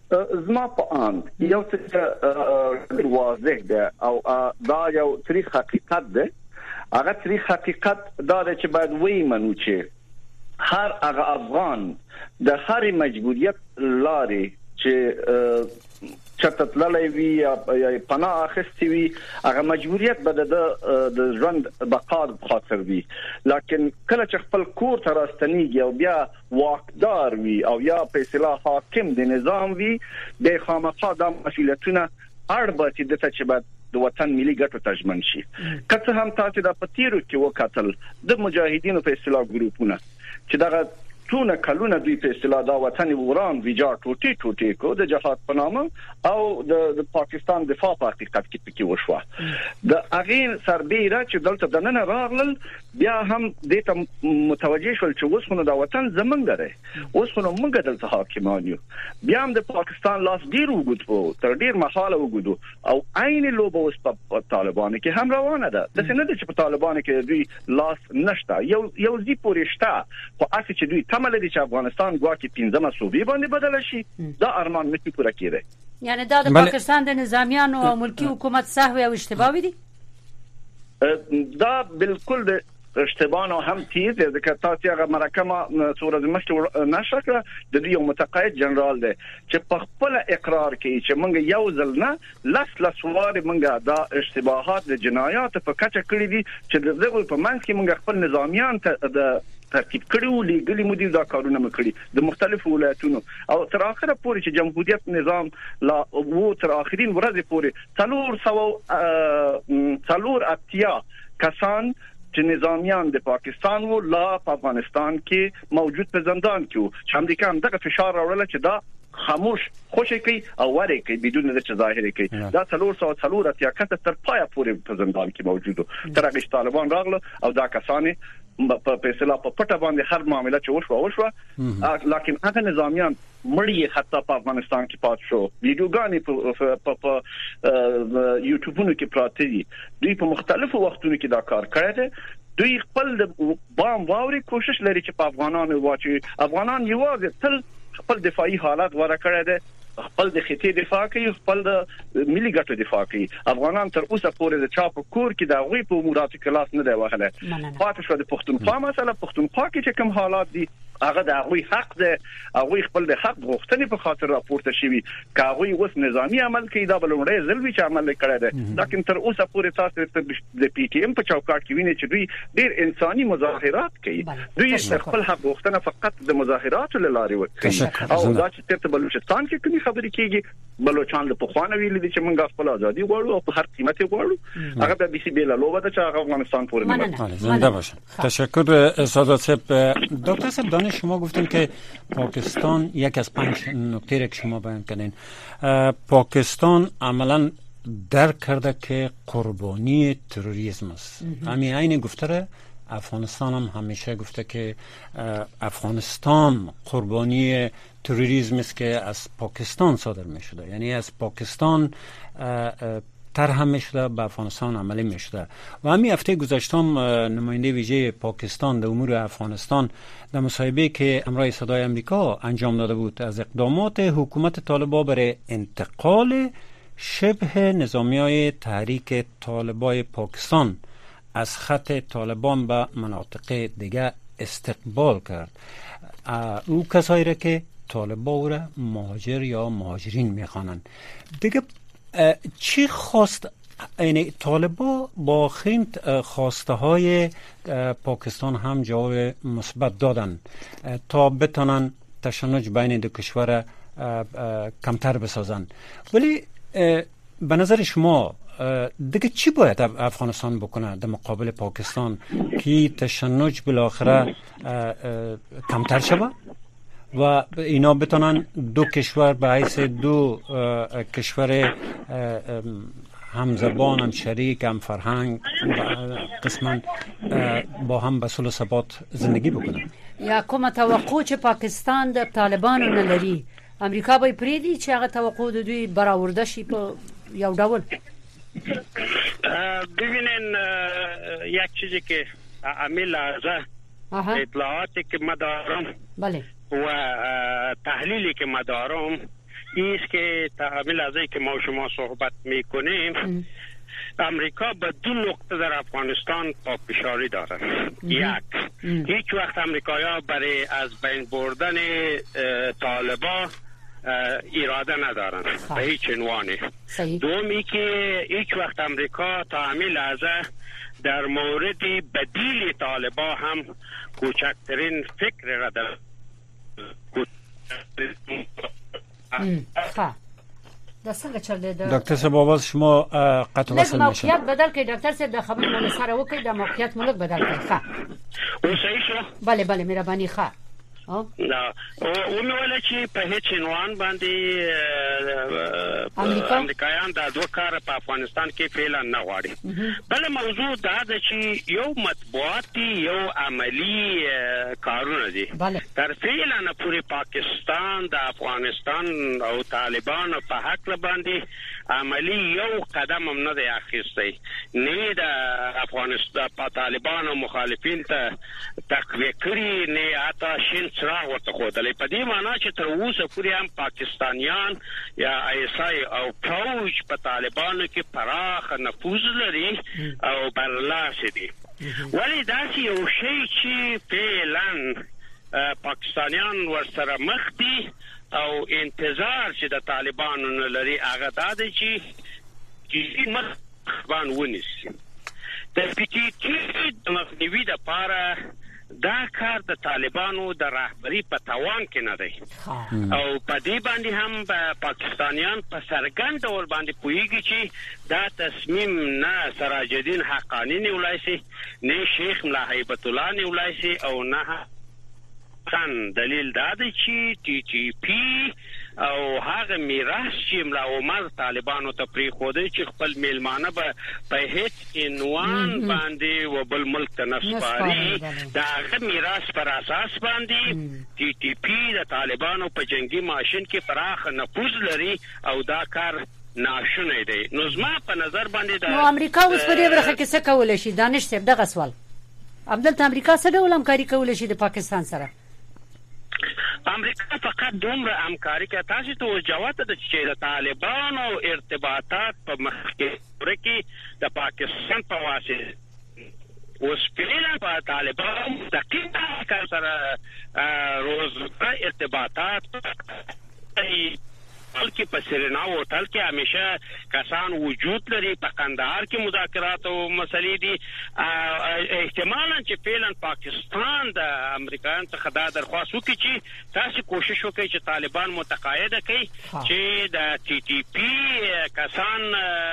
زما په اند یو څه واضح ده او دا یو تاریخ حقیقت ده. هغه تاریخ حقیقت دا ده چې باید وایمنو چې هر هغه افغان د هر مجبوریت لاري چې چتتللې وی یا پناه اخستې وی هغه مجبوریت به د ژوند بقا خاطر وي، لکه کله چې خپل کور ته راستنیږي او بیا واکدار وي او یا په اصطلاح حاکم د نظام وي د خامخا د مسؤلیتونه اړبه چې د څه بعد د وطن ملي ګټو ته ژمن شي. کله هم تاسو د پتیرو کې وکتل د مجاهدینو په اصطلاح ګروپونه چې دغه څونه کلونه دوی په اصطلاح دا وطن وران ویجا ټوټي کو د جهاد په نامه او د پاکستان دفاع په حقیقت کې پکې وشوه. د اغین سربېره چې دلته د نن راغلل بیا هم د ته متوجه شول چې اوس خو د وطن زمونږ دی، اوس خو موږ دلته حاکمان یو. بیا هم د پاکستان لاس ډیر وګړو تر ډیر محاله وګړو او عین لوبه اوس په طالبان کې هم روانه ده. د څه نه چې په طالبان کې دوی لاس نشته، یو زی پورشته خو اسی چې دوی تمل دي چې افغانستان ګواکې 15 صوبې باندې بدل شي. دا ارمان نشي پوره کېدی. یعنی دا د پاکستان د نظامیانو او ملکی حکومت سهو او اشتباهي دي. دا بالکل د اشتباه نه هم تیز دی ځکه تاسو هغه مرکه صورت مشته نشکره د دې یو متقاعد جنرال دی چې په خپل اقرار کوي چې موږ یو ځل نه لس واره موږ دا اشتباهات د جنایات په کچه کړی دي چې دغه په منځ کې موږ خپل نظامیان ته د ترتیب کړو لګلي مدیر دا کارونه مکړي د مختلفو ولایتونو او تر اخره پورې چې جمهوریت نظام لا وو تر اخرین ورځې پورې 300 کسان چې نظامیان د پاکستان وو لا په افغانستان کې موجود په زندان کې وو چې امریکا هم دغه فشار راوړل چې دا خاموش خوشی کوي او وری کوي بدون د څه ظاهري کوي. دا 300 اتیا کته تر پای پورې په زندان کې موجود تر هغه طالبان راغله او دا کسان په اصطلاح په پټه باندې هر معاملې چې وشوه لکن هغه نظامیان مړی حتی په افغانستان کې پات شو. ویډیوګانې په یوټیوبونو کې پراته دي. دوی په مختلفو وختونو کې دا کار کړی دی. دوی خپل د بام واوري کوشش لري چې په افغانانو واچي. افغانان یوازې تل خپل دفاعي حالات غوړه کړی دی، خپل د خطي دفاع کوي، خپل د ملي ګټو دفاع کوي. افغانان تر اوسه پورې د چا په کور کې د غوي په اموراتو کې لاس نه دی وهله. پاتې شو د پښتونخوا مسله. پښتونخوا کې چې کوم حالات دي هغه د غوي حق دی، هغه خپل د حق غوښتنې په خاطر راپورته شوی. کاوی اوس نظامی عمل کوي دا بلوړې زلوي چې عمل کړی دی. لکه تر اوسه پورې تاسو د پی ټی ایم په چوکاټ کې وینئ چې دوی ډیر انساني مظاهرات کوي. دوی خپل حق غوښتنه فقط د مظاهراتو لاري وکړي او دا چې تر بلوچستان کې کومي خبرې کیږي بلوچستان له پخوانه ویل دي چې موږ خپل ازادي غواړو او په هر قیمت غواړو. هغه به بي سي بیل لوبه ده چې هغه افغانستان پورې نه. زنده باشن. تشکر سادات صاحب. دکتر صاحب دانش شما گفتین که پاکستان یک از 5 نکته را که شما بیان کردین پاکستان عملا درک کرده که قربانی تروریسم است. همین عین گفته افغانستان هم همیشه گفته که افغانستان قربانی تروریسم است که از پاکستان صادر می شده، یعنی از پاکستان طرح می شده به افغانستان عملی می شده. و همین هفته گذشته نماینده ویژه پاکستان در امور افغانستان در مصاحبه که همراه صدای امریکا انجام داده بود از اقدامات حکومت طالبان برای انتقال شبه نظامیای تحریک طالبای پاکستان از خط طالبان به مناطق دیگه استقبال کرد. او کسایی را که طالبان را مهاجر یا مهاجرین میخوانند. دیگه چی خواست یعنی طالبان با آخرین خواسته های پاکستان هم جواب مثبت دادن تا بتونن تشنج بین دو کشور کمتر بسازن، ولی به نظر شما دیگه چی باید افغانستان بکنه در مقابل پاکستان که تشنج بالاخره کمتر شود و اینا بتونن دو کشور به حیث دو کشور هم زبان، هم شریک، هم فرهنگ قسما با هم به صلح و ثبات زندگی بکنن؟ یا کومه توقع چې پاکستان د طالبانو نه لري امریکا به پریدي چې هغه توقع د دوی برآورده شي په یو ډول؟ ببینین یک چیزی که عامل لحظه اطلاعاتی که ما دارم بله و تحلیلی که ما دارم است که تعامل از که ما شما صحبت میکنیم امریکا به دو نقطه در افغانستان پافشاری دارد. یک، هیچ وقت امریکایی‌ها برای از بین بردن طالبان اراده ندارند به هیچ عنوانی. دومی که هیچ وقت امریکا تعامل از در مورد بدیل طالبان هم کوچکترین فکر را دارد. دکتر صاحب آواز شما قطع وصل میشه. موقعیت بدل که دکتر صاحب د خبر مول سره وکړي د موقعیت ملک بدل کړي. ښه صحیح شو. بله مهرباني. ښه نه او ویل چې په هیڅ عنوان باندې امریکایان دا دوه کار په افغانستان کې فعلا نه غواړي. بل موضوع دا ده چې یو مطبوعاتي یو عملی کارونه دي. تر فعلا نه پوری پاکستان د افغانستان او طالبان په حق باندې عملی یو قدم هم نه دی اخیستی. نه د افغانستان په طالبان او مخالفین ته تقویه کړی نه حتی شین څراغ ورته ښودلی. په دې معنا چې تر اوسه پورې هم پاکستانیان یا ایسای او فوج په طالبانو کې پراخ نفوذ لري او برلاسي دي. ولی داسې یو شی چې فعلا پاکستانیان ورسره مخ دي او انتظار چې د طالبانو نه لري هغه دا دی چې مخ باندې ونیسي. د پی ټی ټي د مخنیوي لپاره دا کار د طالبانو د رهبری په توان کې نه دی او په دې باندې هم پاکستانیان په سرګند ډول باندې پوهیږي چې دا تصمیم نه سراج الدین حقانی نیولای شي نه شیخ ملا هیبت الله نیولای شي او نه خان. دلیل دا دی چې ټي ټي پی او هغه میراث چې ملا عمر طالبانو ته پری خوده چې خپل میلمانه به په هیڅ عنوان باندې و بل ملک ته نسپاري دا هغه میراث پر اساس باندې ټي ټي پی د طالبانو په جنگي ماشين کې پراخ نفوذ لري او دا کار ناشونی دی. نو زما په نظر باندې دا امریکا اوس په دې برخه کې څه کولای شي؟ دانش صاحب دغه سوال عبدالله امریکا څه ډول همکاري کولای شي د پاکستان سره؟ امریکا فقط دومره همکاري کوي. تاسو ته جواب ده چې د طالبانو ارتباطات په مخکې کې د پاکستان په واسطه اوس فعلا په طالبانو دقیقه سره روزمره ارتباطات بلکې په سرینا هوټل کې همیشه کسان وجود لري. په قندهار کې مذاکرات او مسلې دي. احتمالاً چې فعلا پاکستان د امریکایانو څخه دا درخواست وکړي چې تاسو کوشش وکړئ چې طالبان متقاعد کړي چې د ټي ټي پی کسان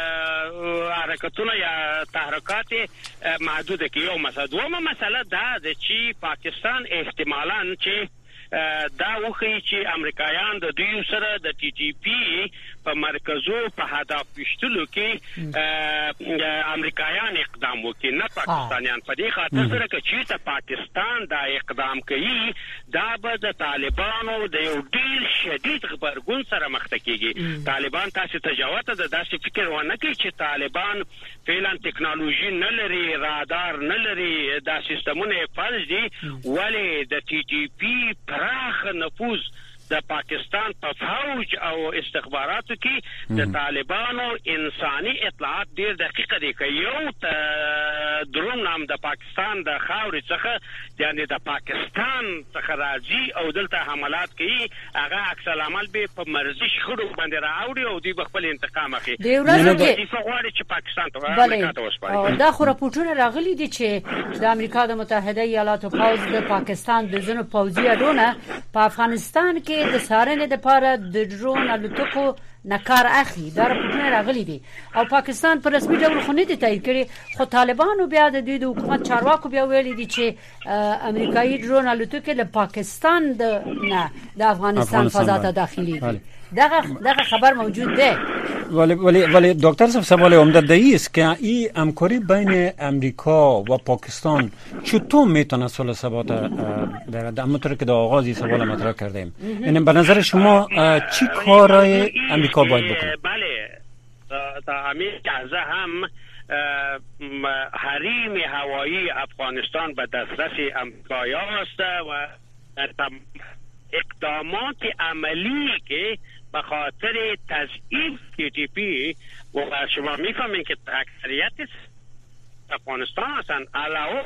حرکتونه یا تحرکات محدود کړي. یو مسله. دومره مسله دا ده چې پاکستان احتمالاً چې دا وخی چې امریکایان د دوی سره د ټي ټي پی په مرکزو په هدف پښتلو کې امریکایان اقدام وکړي نه پاکستانیان. په دې خاطر سره چې ته پاکستان دا اقدام کوي دا به د طالبانو د یو ډیر شدید غبرګون سره مخ ته کیږي. طالبان تاسو ته جواب ته داسې فکر ونه کوي چې طالبان فعلا ټکنالوژي نه لري، رادار نه لري، دا سیستمونه فلج دي. ولی د ټي ټي پی پراخ نفوذ د پاکستان په فوج او استخباراتو کې د طالبانو انساني اطلاعات ډیر دقیق دي. که یو درون نام د پاکستان د خاورې څخه یعنی د پاکستان څخه راځي او دلته حملات کوي هغه عکس العمل به په مرزي شخړو باندې راوړي او دوی به خپل انتقام اخلي. د ورځې په غواړي چې پاکستان ته امریکا ته وسپاري. دا خو راپورټونه راغلي دي چې د امریکا د متحده ایالاتو پوځ د پاکستان د ځینو پوځي اډونه په افغانستان کې د سارنې لپاره د ډرون الوتکو نکار اخلي. دا راپورټونه راغلي دي او پاکستان پر رسمي ډول خو نه دي تایید کړي. خو طالبانو بیا د دوی د حکومت چارواکو بیا ویلي دي چې امریکایي ډرون الوتکې له پاکستان د افغانستان فضا ته داخلي دي. دغه خبر موجود ده. ولی دکتر صاحب سوال عمده دایی است که این همکاری بین امریکا و پاکستان چطور میتونه صلح ثبات دارد؟ همونطور که در آغاز این سوال مطرح کردیم، یعنی به نظر شما چی کارای امریکا باید بکنه؟ بله تا همین لحظه هم حریم هوایی افغانستان به دسترس امریکایی است و اقدامات عملی که به خاطر تضعیف TTP و شما میفهمین که اکثریت افغانستان هستن علاوه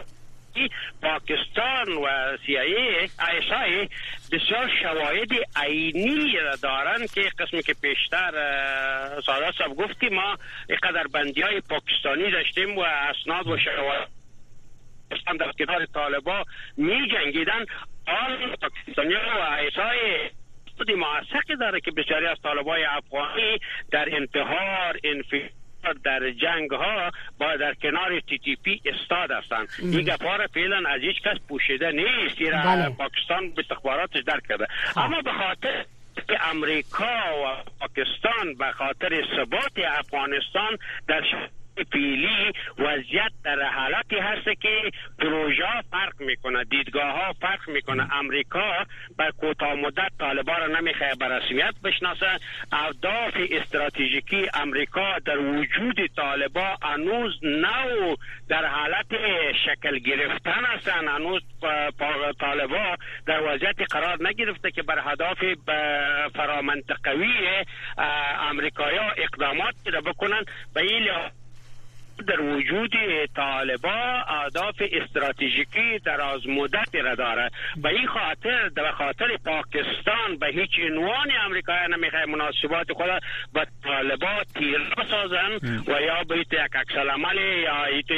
پاکستان و CIA ISI بسیار شواهد عینی دارن که قسمی که پیشتر سادات صاحب گفتی ما اینقدر بندی های پاکستانی داشتیم و اسناد و شواهد در کنار طالبا می جنگیدن. آن پاکستانی و ISI موثقی داره که بسیاری از طالبای افغانی در انتحار انفجار در جنگ ها با در کنار TTP استاد هستند. این گپا فعلا از هیچ کس پوشیده نیست. پاکستان به استخباراتش درک کرده. اما به خاطر که امریکا و پاکستان به خاطر ثبات افغانستان در پیلی وضعیت در حالتی هست که پروژه فرق میکنه، دیدگاه ها فرق میکنه. امریکا به کوتاه مدت طالبان را نمیخواد به رسمیت بشناسه. اهداف استراتژیکی امریکا در وجود طالبان هنوز نو در حالت شکل گرفتن هستن. هنوز طالبان در وضعیت قرار نگرفته که بر اهداف فرامنطقوی امریکایی‌ها اقدامات را بکنن. به این در وجود طالبان اهداف استراتژیکی دراز مدت را داره. به این خاطر در خاطر پاکستان به هیچ عنوان امریکایی نمیخواد مناسبات خود با طالبان تیر بسازن و یا به یک عکس العمل یا یک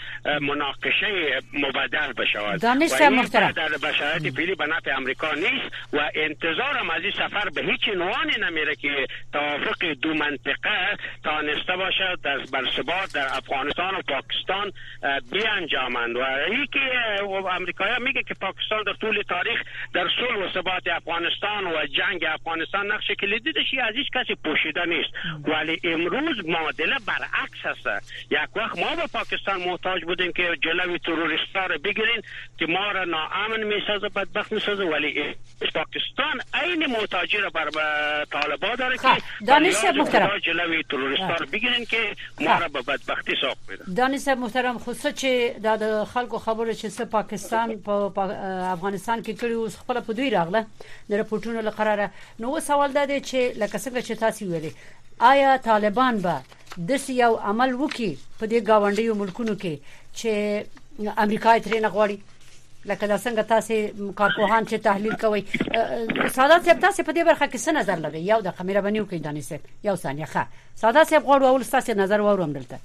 مناقشه مبادل بشود. دانشجو محترم در بشارت فعلی به نفع امریکا نیست و انتظارم از این سفر به هیچ عنوان نمیره که توافق دو منطقه تانسته باشه بر ثبات در افغانستان و پاکستان بیانجامند. و این که امریکایی میگه که پاکستان در طول تاریخ در صلح و ثبات افغانستان و جنگ افغانستان نقش کلیدی داشته، از هیچ کسی پوشیده نیست. ولی امروز معادله برعکس هست. یک وقت ما به پاکستان محتاج بودیم که جلوی تروریستا رو بگیرین که ما را ناامن میسازه، بدبخت میسازه، ولی پاکستان عین محتاجی را بر طالبان داره که دانش محترم جلوی تروریستا رو بگیرین که ما را به بدبختی ساق میده. دانش محترم خصوصا چې د خلکو خبره چې څه پاکستان په افغانستان کې کړي اوس خپل په دوی راغله د رپورټونو لپاره. نو سوال دا دی چې لکه څنګه چې تاسو ویلي آیا طالبان به د یو عمل وکي په دې گاونډیو ملکونو کې چې امریکا یې ترې نه غواړي لکه دا څنګه تاسو کارپوهان چې تحلیل کوي. سادات صاحب تاسو په دې برخه کې څه نظر لرئ؟ یو د خمیره بنیو کې دانش صاحب یو ثانیه ښه سادات صاحب غواړو اول تاسو نظر واورم دلته.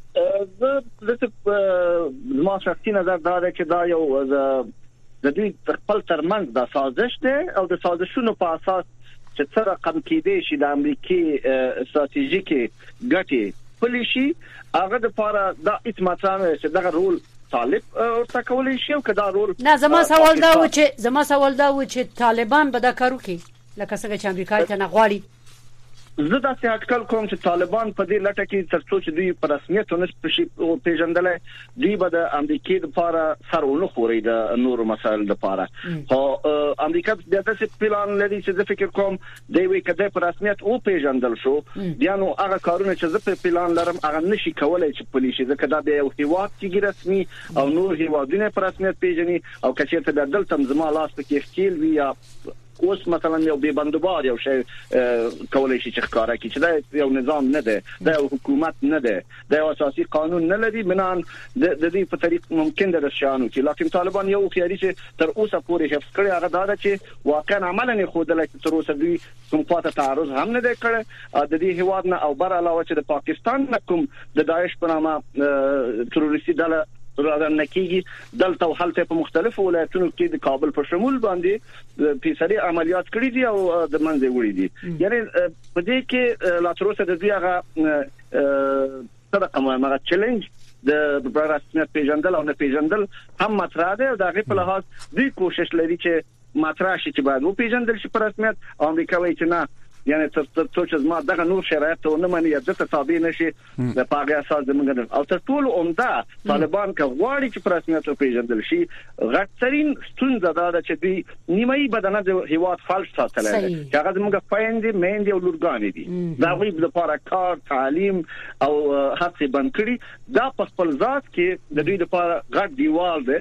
زما شخصي نظر دا دی چې دا یو د دوی خپل ترمنځ د سازش دی او د سازشونو په اساس چې څه رقم کېدی شي د امریکای استراتیژیکي ګټې پلي شي هغه د لپاره دا اطمینان چې دغه رول طالب ورته کولای شي او کدا رول نه. زما سوال دا و چې طالبان به دا کارو کوي لکه څنګه چې امریکا ته نه غواړي. زه دا څه اټکل کوم چې طالبان په دې لټه کې ترڅو چې دوی په رسمیت ونه پیژندل دوی به د امریکای لپاره سرونه خوري د نور مسایل لپاره. او امریکا د داسې پلان لري چې زه فکر کوم دوی کده په رسمیت او پیژندل شو بیا نو هغه کارونه چې زه په پلان لرم هغه نشي کولای چې پولیسي ځکه دا د یو هیواد چې رسمي او نور هیوادونه په رسمیت پیژني او کچېرته د دلته زما لاس په کې ښکیل وي یا اوس مثلا یو بې بندوبار یو شی کولای شي چې ښکارا کی چې دا یو نظام نه ده، دا یو حکومت نه ده، دا یو اساسي قانون نه لري بنان د دې په طریق ممکن ده شانو چې لکه طالبان یو خیاري چې تر اوسه پورې حفظ کړی هغه دا چې واقعا عملا نه خودل چې تر اوسه دوی کوم خاطر تعرض هم نه ده کړی د دې هیواد نه او بر علاوه چې د پاکستان کوم د داعش په نامه تروریستي ډله راغله کیږي دلته حالت په مختلفو ولایتونو کې د کابل په شمول باندې پیسري عملیات کړې دي او د منځ وړي دي. یعنی په دې کې لا تر اوسه د دې هغه صدقه مغه چیلنج د رسمیت پیژندل او نه پیژندل هم مطرح ده. دغه په لحاظ دوی کوشش لري چې مطرح شي چې باید و پیژندل شي په رسمیت. امریکا وایي چې نه یعنی تر څو چې ما دغه نور شرایط نه مني یا د تابع نشي د پاګه اساس زمونږ او تر ټولو عمده طالبان که غواړي چې پر رسمیت پیژندل شي غټرین ستونزه دا چې دوی نیمایي بدنه د هیواد فالش ساتل چې هغه زموږ پایندې مېندې او لورګانې دي دا غوي د لپاره کار تعلیم او هڅې بند کړي دا په خپل ذات کې د دوی لپاره غټ دیوال دی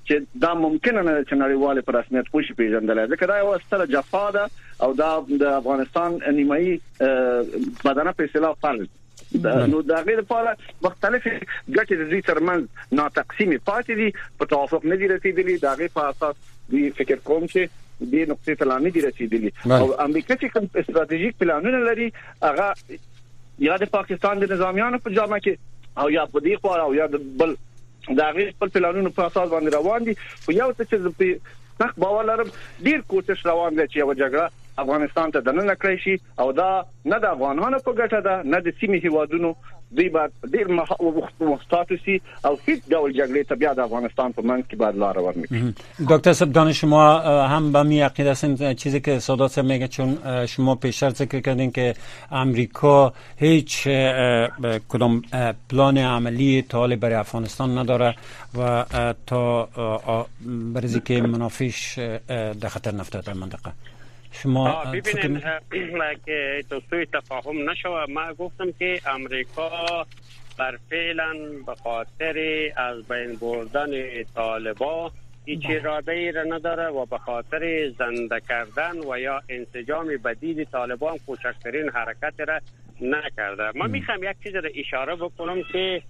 چې دا ممکنه نه چې نړیوال په رسمیت خوشي پیژندل ځکه دا یو ستره جفا ده او دا د افغانستان نیمایي بدنه په اصطلاح فرض نو دا غیر لپاره مختلف ګټې د دې ترمنځ ناتقسیمه پاتې دي په توافق نه دي رسیدلي دا غیر په اساس دی فکر کوم چې دې نقطې ته لا نه دي رسیدلي او امریکا چې کوم استراتیژیک پلانونه لري هغه یا د پاکستان د نظامیانو په جامه کې او یا په دې خوا او یا د بل دا غیر خپل پلانونو په اساس باندې روان دي خو یو څه چې په تخ باور لرم ډیر کوشش روان دي چې یو جګړه افغانستان ته دننه کړی شي او دا نه د افغانانو په ګټه ده نه د سیمې هیوادونو دوی بعد ډیر محتاط شي او هیڅ ډول جګړې ته بیا د افغانستان په منځ کې باید لار ورنکړي. دکتر صاحب دانش شما هم به می عقیده هستین چیزی که سادات صاحب میگه چون شما پیشتر ذکر کردین که امریکا هیچ کدام پلان عملی تا برای افغانستان نداره و تا برای که منافعش در خطر نفتاد در منطقه. شما ببینید که تو سوی تفاهم نشوه ما گفتم که امریکا بر فعلا به خاطر از بین بردن طالبان هیچ اراده‌ای را نداره و به خاطر زنده کردن و یا انسجام بدیل طالبان کوچکترین حرکت را نکرده. من میخوام یک چیز را اشاره بکنم که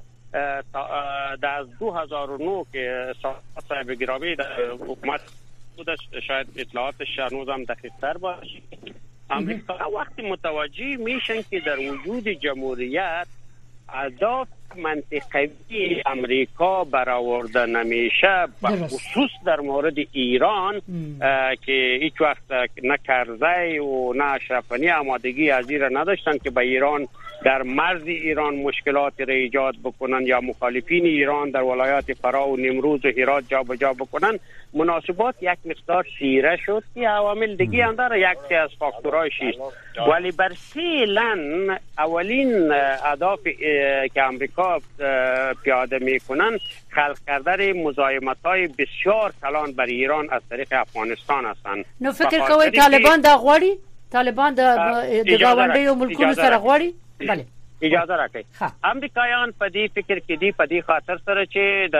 در 2009 که صاحب گرامی در حکومت شاید اطلاعاتش هنوزم دقیق‌تر باشه امریکا وقتی متوجه میشن که در وجود جمهوریت اهداف منطقوی امریکا برآورده نمیشه خصوص در مورد ایران که هیچ وقت نه کرزی و نه اشرف غنی آمادگی از این نداشتن که به ایران در مرز ایران مشکلاتی را ایجاد بکنن یا مخالفین ایران در ولایات فرا و نیمروز و هرات جابجا بکنن مناسبات یک مقدار سیره شد که عوامل دیگه هم داره یکی از فاکتورهای شیست ولی بر فعلا اولین اهداف که امریکا پیاده میکنن خلق کردن مزاحمت‌های بسیار کلان بر ایران از طریق افغانستان هستند. نو فکر کوي طالبان دا غواړي طالبان د گاونډي او ملکونو سره غواړي بله اجازه راکړئ امریکایان په دې فکر کې دي په دې خاطر سره چې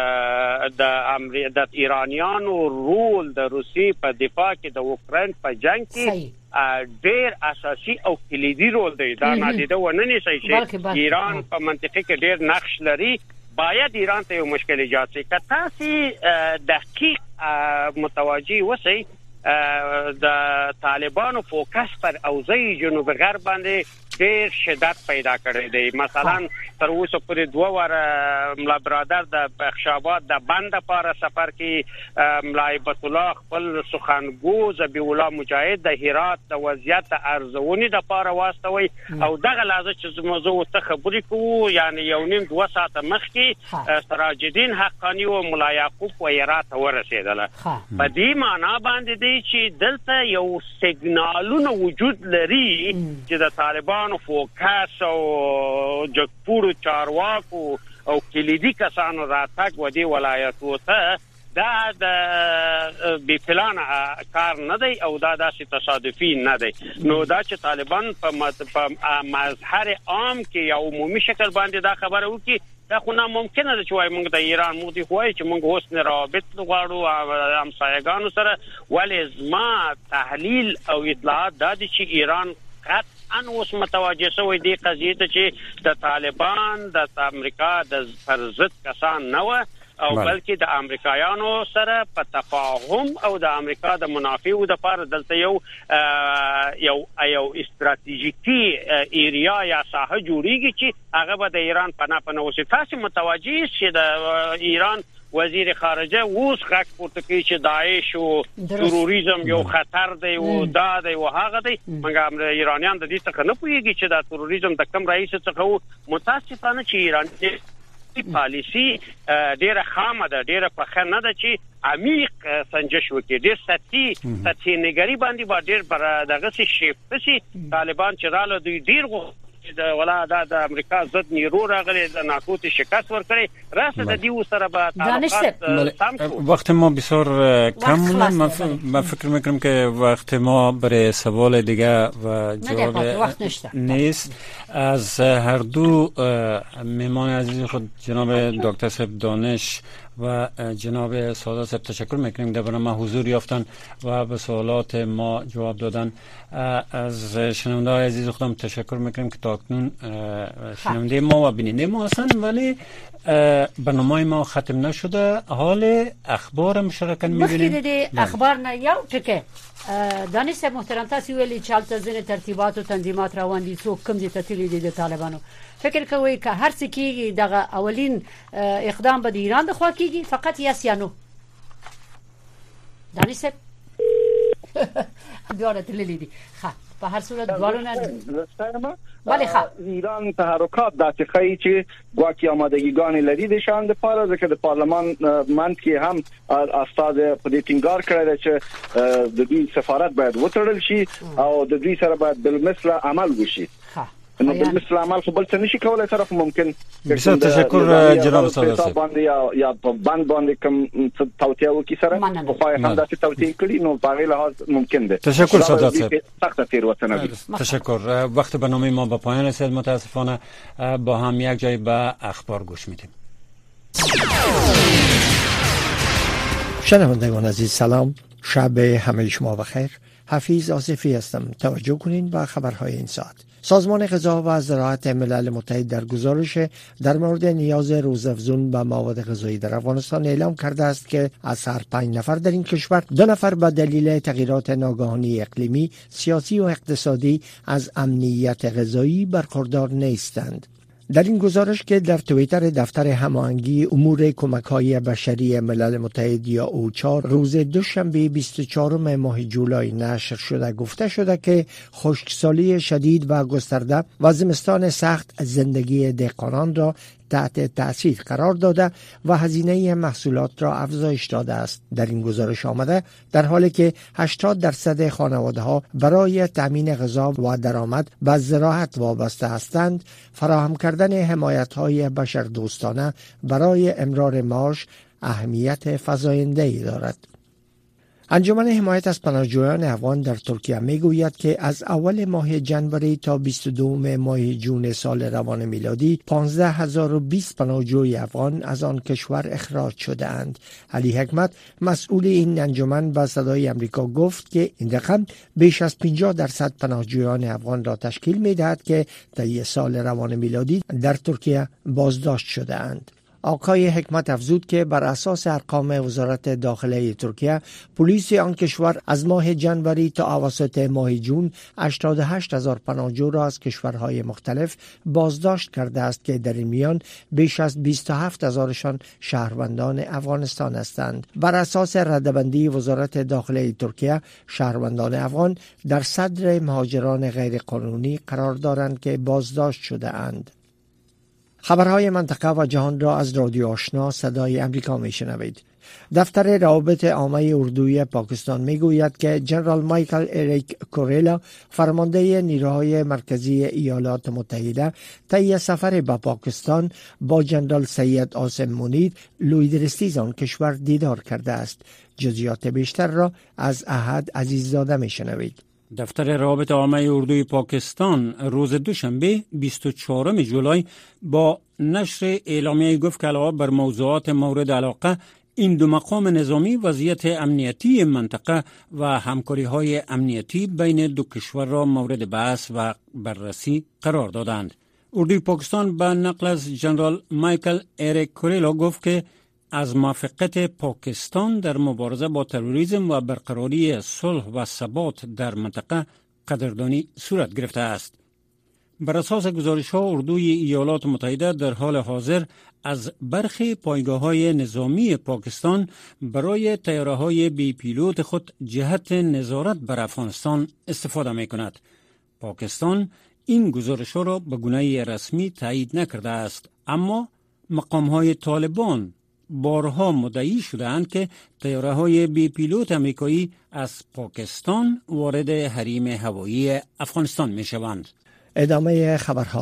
د ایرانیانو رول د روسي په دفاع کې د اوکراین په جنگ کې ډېر اساسي او کلیدي رول دی دا نادیده ونه نیسي چې ایران په منطقه کې ډېر نقش لري باید ایران ته یو مشکل ایجاد شي که تاسو دقیق متوجه وسی د طالبانو فوکس پر اوضاع جنوب غرب باندې ډېر شدت پیدا کړی دی مثلا تر اوسه پورې 2 واره ملا برادر د بخشاباد د بند لپاره سفر کې ملا عبد الله خپل سخنگو ذبیح الله مجاهد د هرات د وضعیت ارزونی د لپاره واستوي او دغه لازم چې موضوع ته خبرې کوو یعنی یو نیم 2 ساعته مخکې سراج الدین حقانی او ملا یعقوب و هرات ورسېدل په دې معنا باندې دی چې دلته یو سیګنالونه وجود لري چې د طالبان فوکس او جګپور چارواکو او کلیدي کسانو راتګ و دې ولایتو ته دا د بی پلان کار نه دی او دا داسې تصادفي نه دی نو دا چې طالبان په مظهر عام کې یا عمومي شکل باندې دا خبره وکړي دا خو ناممکنه ده چې وایي موږ د ایران موږ دی وایي چې موږ حسن روابط غواړو همسایگانو سره ولې زما تحلیل او اطلاعات دا دي چې ایران قطعا اوس متوجه شوی دی قضیه ته چې د طالبان د امریکا د پر ضد کسان نه و او بلکې د امریکایانو سره په تفاهم او د امریکا د منافعو د لپاره دلته یو استراتیژیکي ایریا یا ساحه جوړیږي چې هغه به د ایران پناه وشي تاسو متوجه شئ د ایران وزیر خارجه اوس غږ پورته کوي چې داعش او تروریزم یو خطر دی او دا دی او هغه دی موږ ایرانیان د دې څخه نه پوهیږي چې دا تروریزم د کم رئیس څخه متاسفانه چې ایران پالیسی ډیره خامه ده ډیره پخه نه ده چې عمیق سنجش وکړي ډیر سطحي نګری باندې با ډیر بر دغه شي طالبان چې رااله دوی ډیر ولا د امریکا ضد نیرو راغلي د ناتو ته شکست ورکړي راسته د دیو سره به تعلقات وقت ما بسیار کم من فکر میکنم که وقت ما برای سوال دیگه و جواب نیست از هر دو مهمان عزیز خود جناب دکتر صاحب دانش و جناب سادات صاحب تشکر میکنیم در برنامه حضور یافتن و به سوالات ما جواب دادن. از شنونده های عزیز خودم تشکر میکنیم که تا اکنون شنونده ما و بیننده ما هستن، ولی برنامه ما ختم نشده. حال اخبار مشارکت میبینیم. مخکې د اخبار نه یو ټکه دانش صاحب محترم تاسو ویلي چې هلته ځینې ترتیبات او تنظیمات روان دي، څوک کوم ځای ته تللي دي د طالبانو. فکر کوئ که هر څه کېږي دغه اولین اقدام به د ایران د خوا کېږي فقط یا نو؟ دانش صاحب دواړه تللي دي. ښه، په هر صورت دواړو نه ولی ایران تحرکات داسې ښیي چې ګواکې آمادګی‌ګانې لري د شان دپاره، ځکه د پارلمان منځ کې هم استازی په دې ټینګار کړی دی چې د دوی سفارت باید وتړل شي او د دوی سره باید بالمثل عمل وشي. نو بالمثل عمل خو بل څه نشي کولای، طرف ممکن. بسیار تشکر جناب سادات صاحب. باندې یا په بند باندې کوم توطئه وکړي سره په خو هم داسې توطئه کړي، نو په هغه لحاظ ممکن ده. تشکر سادات صاحب. سخت تیروتنه. تشکر. وقت برنامه ما به پایان رسید. متاسفانه با هم یک جای به اخبار گوش میدیم. شنوندگان عزیز سلام، شب همه شما بخیر. حفیظ آصفی هستم. توجه کنین به خبرهای این ساعت. سازمان غذا و زراعت ملل متحد در گزارش در مورد نیاز روزافزون به مواد غذایی در افغانستان اعلام کرده است که از هر 5 نفر در این کشور 2 نفر به دلیل تغییرات ناگهانی اقلیمی، سیاسی و اقتصادی از امنیت غذایی برخوردار نیستند. در این گزارش که در توییتر دفتر هماهنگی امور کمک‌های بشری ملل متحد یا اوچا روز دوشنبه 24 ماه جولای نشر شده گفته شده که خشکسالی شدید و گسترده و زمستان سخت زندگی دهقانان را تحت تأثیر قرار داده و هزینه محصولات را افزایش داده است. در این گزارش آمده در حالی که 80% خانواده‌ها برای تأمین غذا و درآمد به زراعت وابسته هستند، فراهم کردن حمایت‌های بشردوستانه برای امرار معاش اهمیت فزاینده‌ای دارد. انجمن حمایت از پناهجویان افغان در ترکیه میگوید که از اول ماه جنوری تا 22 ماه جون سال روان میلادی 15020 پناهجوی افغان از آن کشور اخراج شده اند. علی حکمت مسئول این انجمن به صدای آمریکا گفت که این رقم بیش از 50% پناهجویان افغان را تشکیل میدهد که طی سال روان میلادی در ترکیه بازداشت شده اند. آقای حکمت افزود که بر اساس ارقام وزارت داخله ترکیه، پلیس آن کشور از ماه جنوری تا اواسط ماه جون 88,000 پناهجو را از کشورهای مختلف بازداشت کرده است که در این میان بیش از 27,000شان شهروندان افغانستان هستند. بر اساس ردبندی وزارت داخله ترکیه، شهروندان افغان در صدر مهاجران غیرقانونی قرار دارند که بازداشت شده اند. خبرهای منطقه و جهان را از رادیو آشنا صدای امریکا میشنوید. دفتر روابط عامه اردوی پاکستان میگوید که جنرال مایکل اریک کوریلا، فرمانده نیروهای مرکزی ایالات متحده، طی سفر به پاکستان با جنرال سید عاصم منیر، لویدرستیز آن کشور دیدار کرده است. جزئیات بیشتر را از احد عزیززاده میشنوید. دفتر روابط عامه اردوی پاکستان روز دوشنبه 24 جولای با نشر اعلامیه گفت که علاوه بر موضوعات مورد علاقه، این دو مقام نظامی وضعیت امنیتی منطقه و همکاری‌های امنیتی بین دو کشور را مورد بحث و بررسی قرار دادند. اردوی پاکستان به نقل از جنرال مایکل اریک کوریلا گفت که از موافقت پاکستان در مبارزه با تروریسم و برقراری صلح و ثبات در منطقه قدردانی صورت گرفته است. بر اساس گزارش‌ها، اردوی ایالات متحده در حال حاضر از برخی پایگاه‌های نظامی پاکستان برای طیاره‌های بی پیلوت خود جهت نظارت بر افغانستان استفاده می‌کند. پاکستان این گزارش‌ها را به گونه رسمی تایید نکرده است، اما مقام‌های طالبان بارها مدعی شدند که طیاره‌های بی پیلوت امریکایی از پاکستان وارد حریم هوایی افغانستان می‌شوند. ادامه خبرها.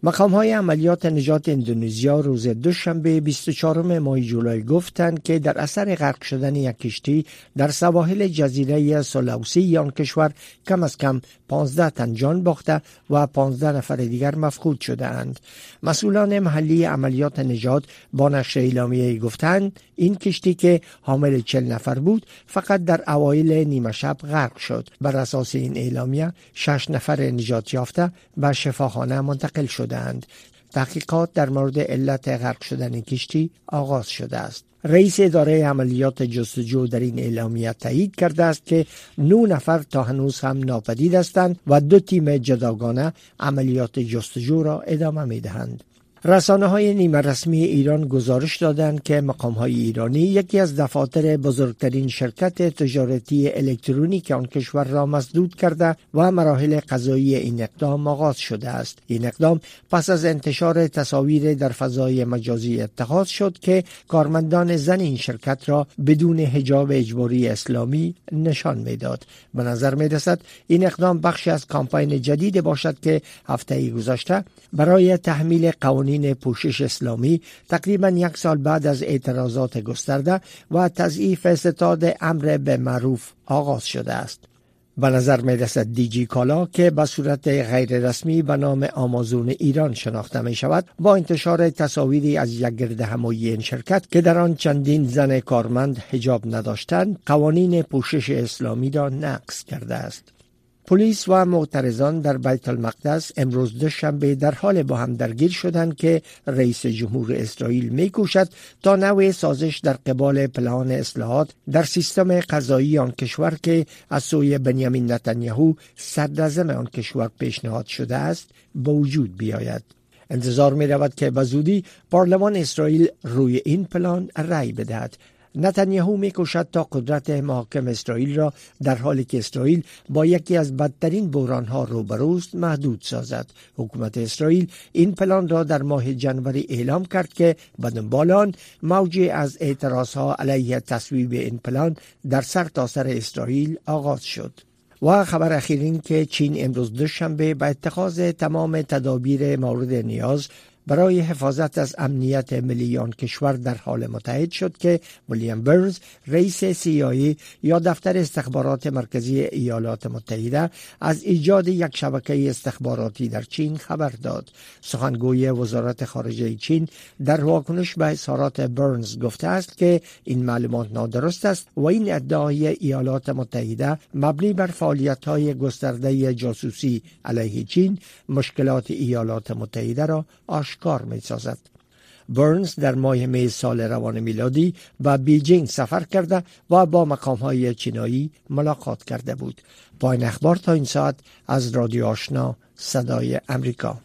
مقام‌های عملیات نجات اندونزیا روز دوشنبه 24 ماه جولای گفتند که در اثر غرق شدن یک کشتی در سواحل جزیره سولاوسی آن کشور کم از کم 15 تن جان باخته و 15 نفر دیگر مفقود شده‌اند. مسئولان محلی عملیات نجات با نشر اعلامیه‌ای گفتند این کشتی که حامل 40 نفر بود فقط در اوایل نیمه شب غرق شد. بر اساس این اعلامیه 6 نفر نجات یافته به شفاخانه منتقل شدند. تحقیقات در مورد علت غرق شدن کشتی آغاز شده است. رئیس اداره عملیات جستجو در این اعلامیه تایید کرده است که 9 نفر تا هنوز هم ناپدید هستند و 2 تیم جداگانه عملیات جستجو را ادامه می‌دهند. رسانه‌های نیمه رسمی ایران گزارش دادند که مقام‌های ایرانی یکی از دفاتر بزرگترین شرکت تجارتی الکترونیک آن کشور را مسدود کرده و مراحل قضایی این اقدام آغاز شده است. این اقدام پس از انتشار تصاویر در فضای مجازی اتخاذ شد که کارمندان زن این شرکت را بدون حجاب اجباری اسلامی نشان می‌داد. به نظر می‌رسد این اقدام بخشی از کامپین جدید باشد که هفته گذشته برای تحمیل قوانین پوشش اسلامی تقریبا 1 سال بعد از اعتراضات گسترده و تضعیف ستاد امر به معروف آغاز شده است. به نظر می رسد دیجی کالا که به صورت غیر رسمی به نام آمازون ایران شناخته می شود با انتشار تصاویری از یک گردهمایی این شرکت که در آن چندین زن کارمند حجاب نداشتند قوانین پوشش اسلامی را نقض کرده است. پلیس و معترضان در بیت المقدس امروز دوشنبه در حال با هم درگیر شدند که رئیس جمهور اسرائیل می‌کوشد تا نوع سازش در قبال پلان اصلاحات در سیستم قضایی آن کشور که از سوی بنیامین نتانیاهو صدراعظم آن کشور پیشنهاد شده است به وجود بیاید. انتظار می‌رود که به زودی پارلمان اسرائیل روی این پلان رأی بدهد. نتانیاهو می‌کوشد تا قدرت محاکم اسرائیل را در حالی که اسرائیل با یکی از بدترین بحران‌ها روبروست محدود سازد. حکومت اسرائیل این پلان را در ماه ژانویه اعلام کرد که به دنبال آن موجی از اعتراضها علیه تصویب این پلان در سرتاسر اسرائیل آغاز شد. و خبر اخیر این که چین امروز دوشنبه به اتخاذ تمام تدابیر مورد نیاز برای حفاظت از امنیت ملی آن کشور در حال متحد شد که ویلیام برنز رئیس CIA یا دفتر استخبارات مرکزی ایالات متحده از ایجاد یک شبکه استخباراتی در چین خبر داد. سخنگوی وزارت خارجه چین در واکنش به اظهارات برنز گفته است که این معلومات نادرست است و این ادعای ایالات متحده مبنی بر فعالیت‌های گسترده جاسوسی علیه چین مشکلات ایالات متحده را آشکار می‌سازد. برنز در ماه می سال روان میلادی به بیجینگ سفر کرده و با مقام‌های چینایی ملاقات کرده بود. پایان اخبار تا این ساعت از رادیو آشنا صدای امریکا.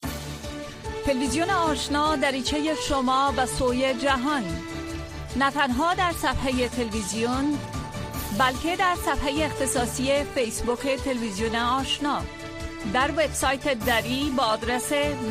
تلویزیون آشنا دریچه شما به سوی جهان، نه تنها در صفحه تلویزیون بلکه در صفحه اختصاصی فیسبوک تلویزیون آشنا، در وبسایت دری با آدرس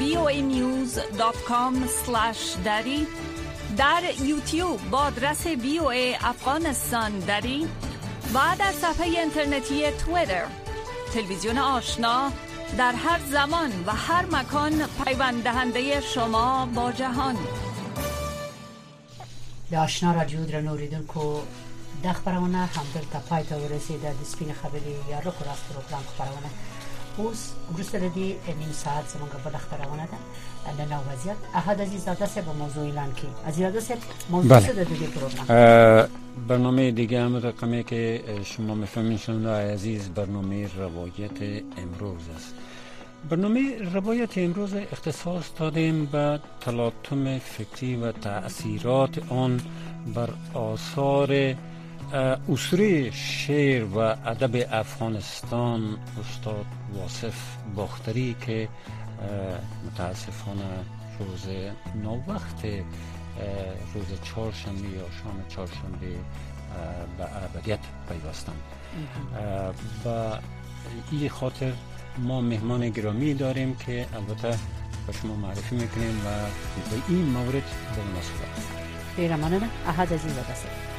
voanews.com/dari، در یوتیوب با آدرس VOA افغانستان دری و در صفحه اینترنتی توییتر. تلویزیون آشنا در هر زمان و هر مکان پیوند دهنده شما با جهان. د آشنا رادیو درنوریدونکو د خبرونه همدلته پای ته ورسېده. د سپین خبرې یا روکو راست پروګرام خبرونه اوس وروسته د دې نیم ساعت زموږ بله خبرونه ده د نو وضعیت. احد عزیزاده صاحب موضوع اعلان کړي. عزیزاده صاحب موضوع څه ده د دې پروګرام؟ برنامه دیگه هم رقمی که شما میفهمین شنونده‌های عزیز برنامه روایت امروز است. برنامه روایت امروز اختصاص دادیم به تلاطم فکری و تأثیرات آن بر آثار اسطوره شعر و ادب افغانستان استاد واصف باختری که متاسفانه روز ناوقت روز چهارشنبه یا شام چهارشنبه به ابدیت پیوستند. و این خاطر ما مهمان گرامی داریم که البته به شما معرفی میکنیم و به این مورد با مسئول هستیم. ډیره مننه. احد عزیزاده صاحب.